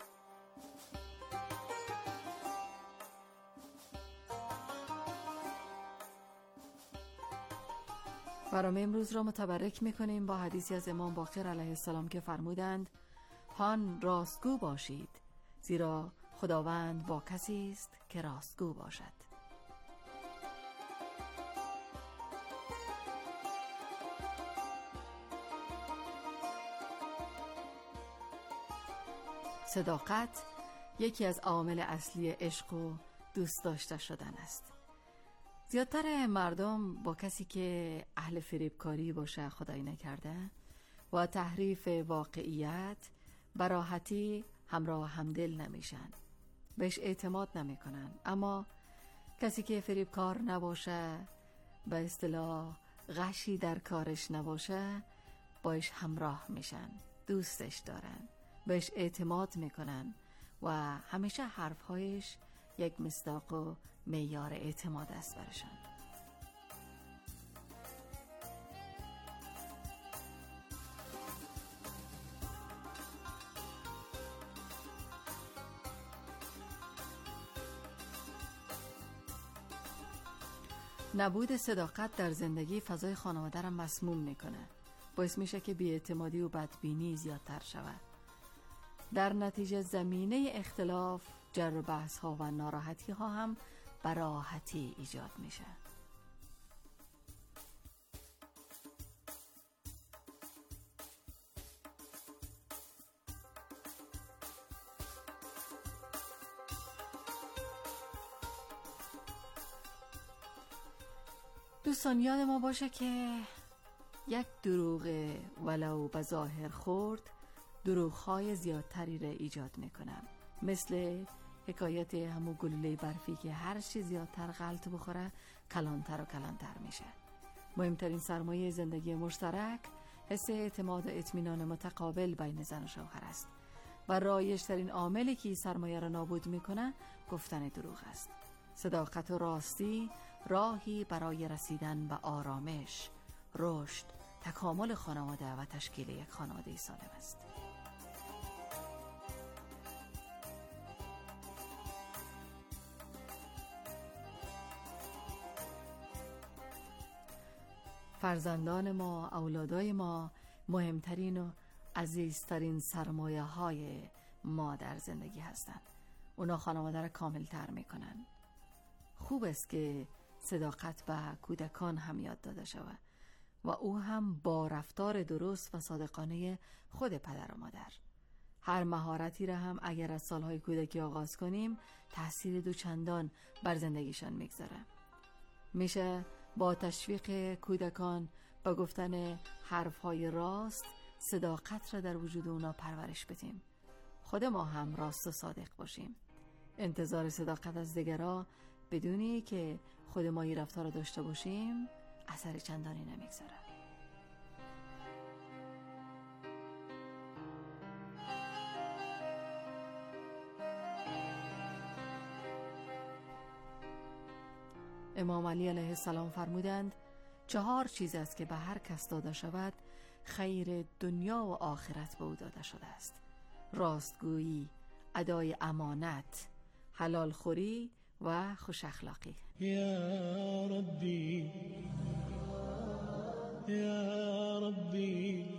برنامه امروز را متبرک می‌کنیم با حدیثی از امام باقر علیه السلام که فرمودند: هان راستگو باشید، زیرا خداوند با کسی است که راستگو باشد. صداقت یکی از عوامل اصلی عشق و دوست داشته شدن است. زیادتر مردم با کسی که اهل فریبکاری باشه خدایی نکرده و تحریف واقعیت به راحتی همراه همدل نمیشن، بهش اعتماد نمیکنن. اما کسی که فریبکار نباشه، به اصطلاح غشی در کارش نباشه، باش همراه میشن، دوستش دارن، بهش اعتماد میکنن و همیشه حرفهایش یک مصداق و معیار اعتماد است برشان. نبود صداقت در زندگی فضای خانواده را مسموم میکنه، باعث میشه که بی‌اعتمادی و بدبینی زیادتر شود. در نتیجه زمینه اختلاف، جر و بحث ها و ناراحتی ها هم به راحتی ایجاد میشه. دوستان یاد ما باشه که یک دروغ ولو به ظاهر خورد دروغ‌های زیادتری را ایجاد میکنه، مثل حکایت همو گلوله برفی که هر چی زیادتر غلط بخوره کلانتر و کلانتر میشه. مهمترین سرمایه زندگی مشترک حس اعتماد و اطمینان متقابل بین زن و شوهر است و رایج‌ترین عاملی که سرمایه را نابود میکنه گفتن دروغ است. صداقت و راستی راهی برای رسیدن به آرامش، رشد، تکامل خانواده و تشکیل یک خانواده سالم است. فرزندان ما، اولادای ما مهمترین و عزیزترین سرمایه های ما در زندگی هستند. اونا خانواده را کامل تر میکنن. خوب است که صداقت به کودکان هم یاد داده شود و او هم با رفتار درست و صادقانه خود پدر و مادر. هر مهارتی را هم اگر از سالهای کودکی آغاز کنیم تأثیر دوچندان بر زندگیشان میگذاره. میشه با تشویق کودکان با گفتن حرفهای راست صداقت را در وجود اونا پرورش بدیم. خود ما هم راست و صادق باشیم. انتظار صداقت از دیگران بدونی که خود ما این رفتار را داشته باشیم اثر چندانی نمیگذاره. امام علی علیه السلام فرمودند چهار چیز است که به هر کس داده شود خیر دنیا و آخرت به او داده شده است. راستگویی، ادای امانت، حلال خوری و خوش اخلاقی. یا ربی یا ربی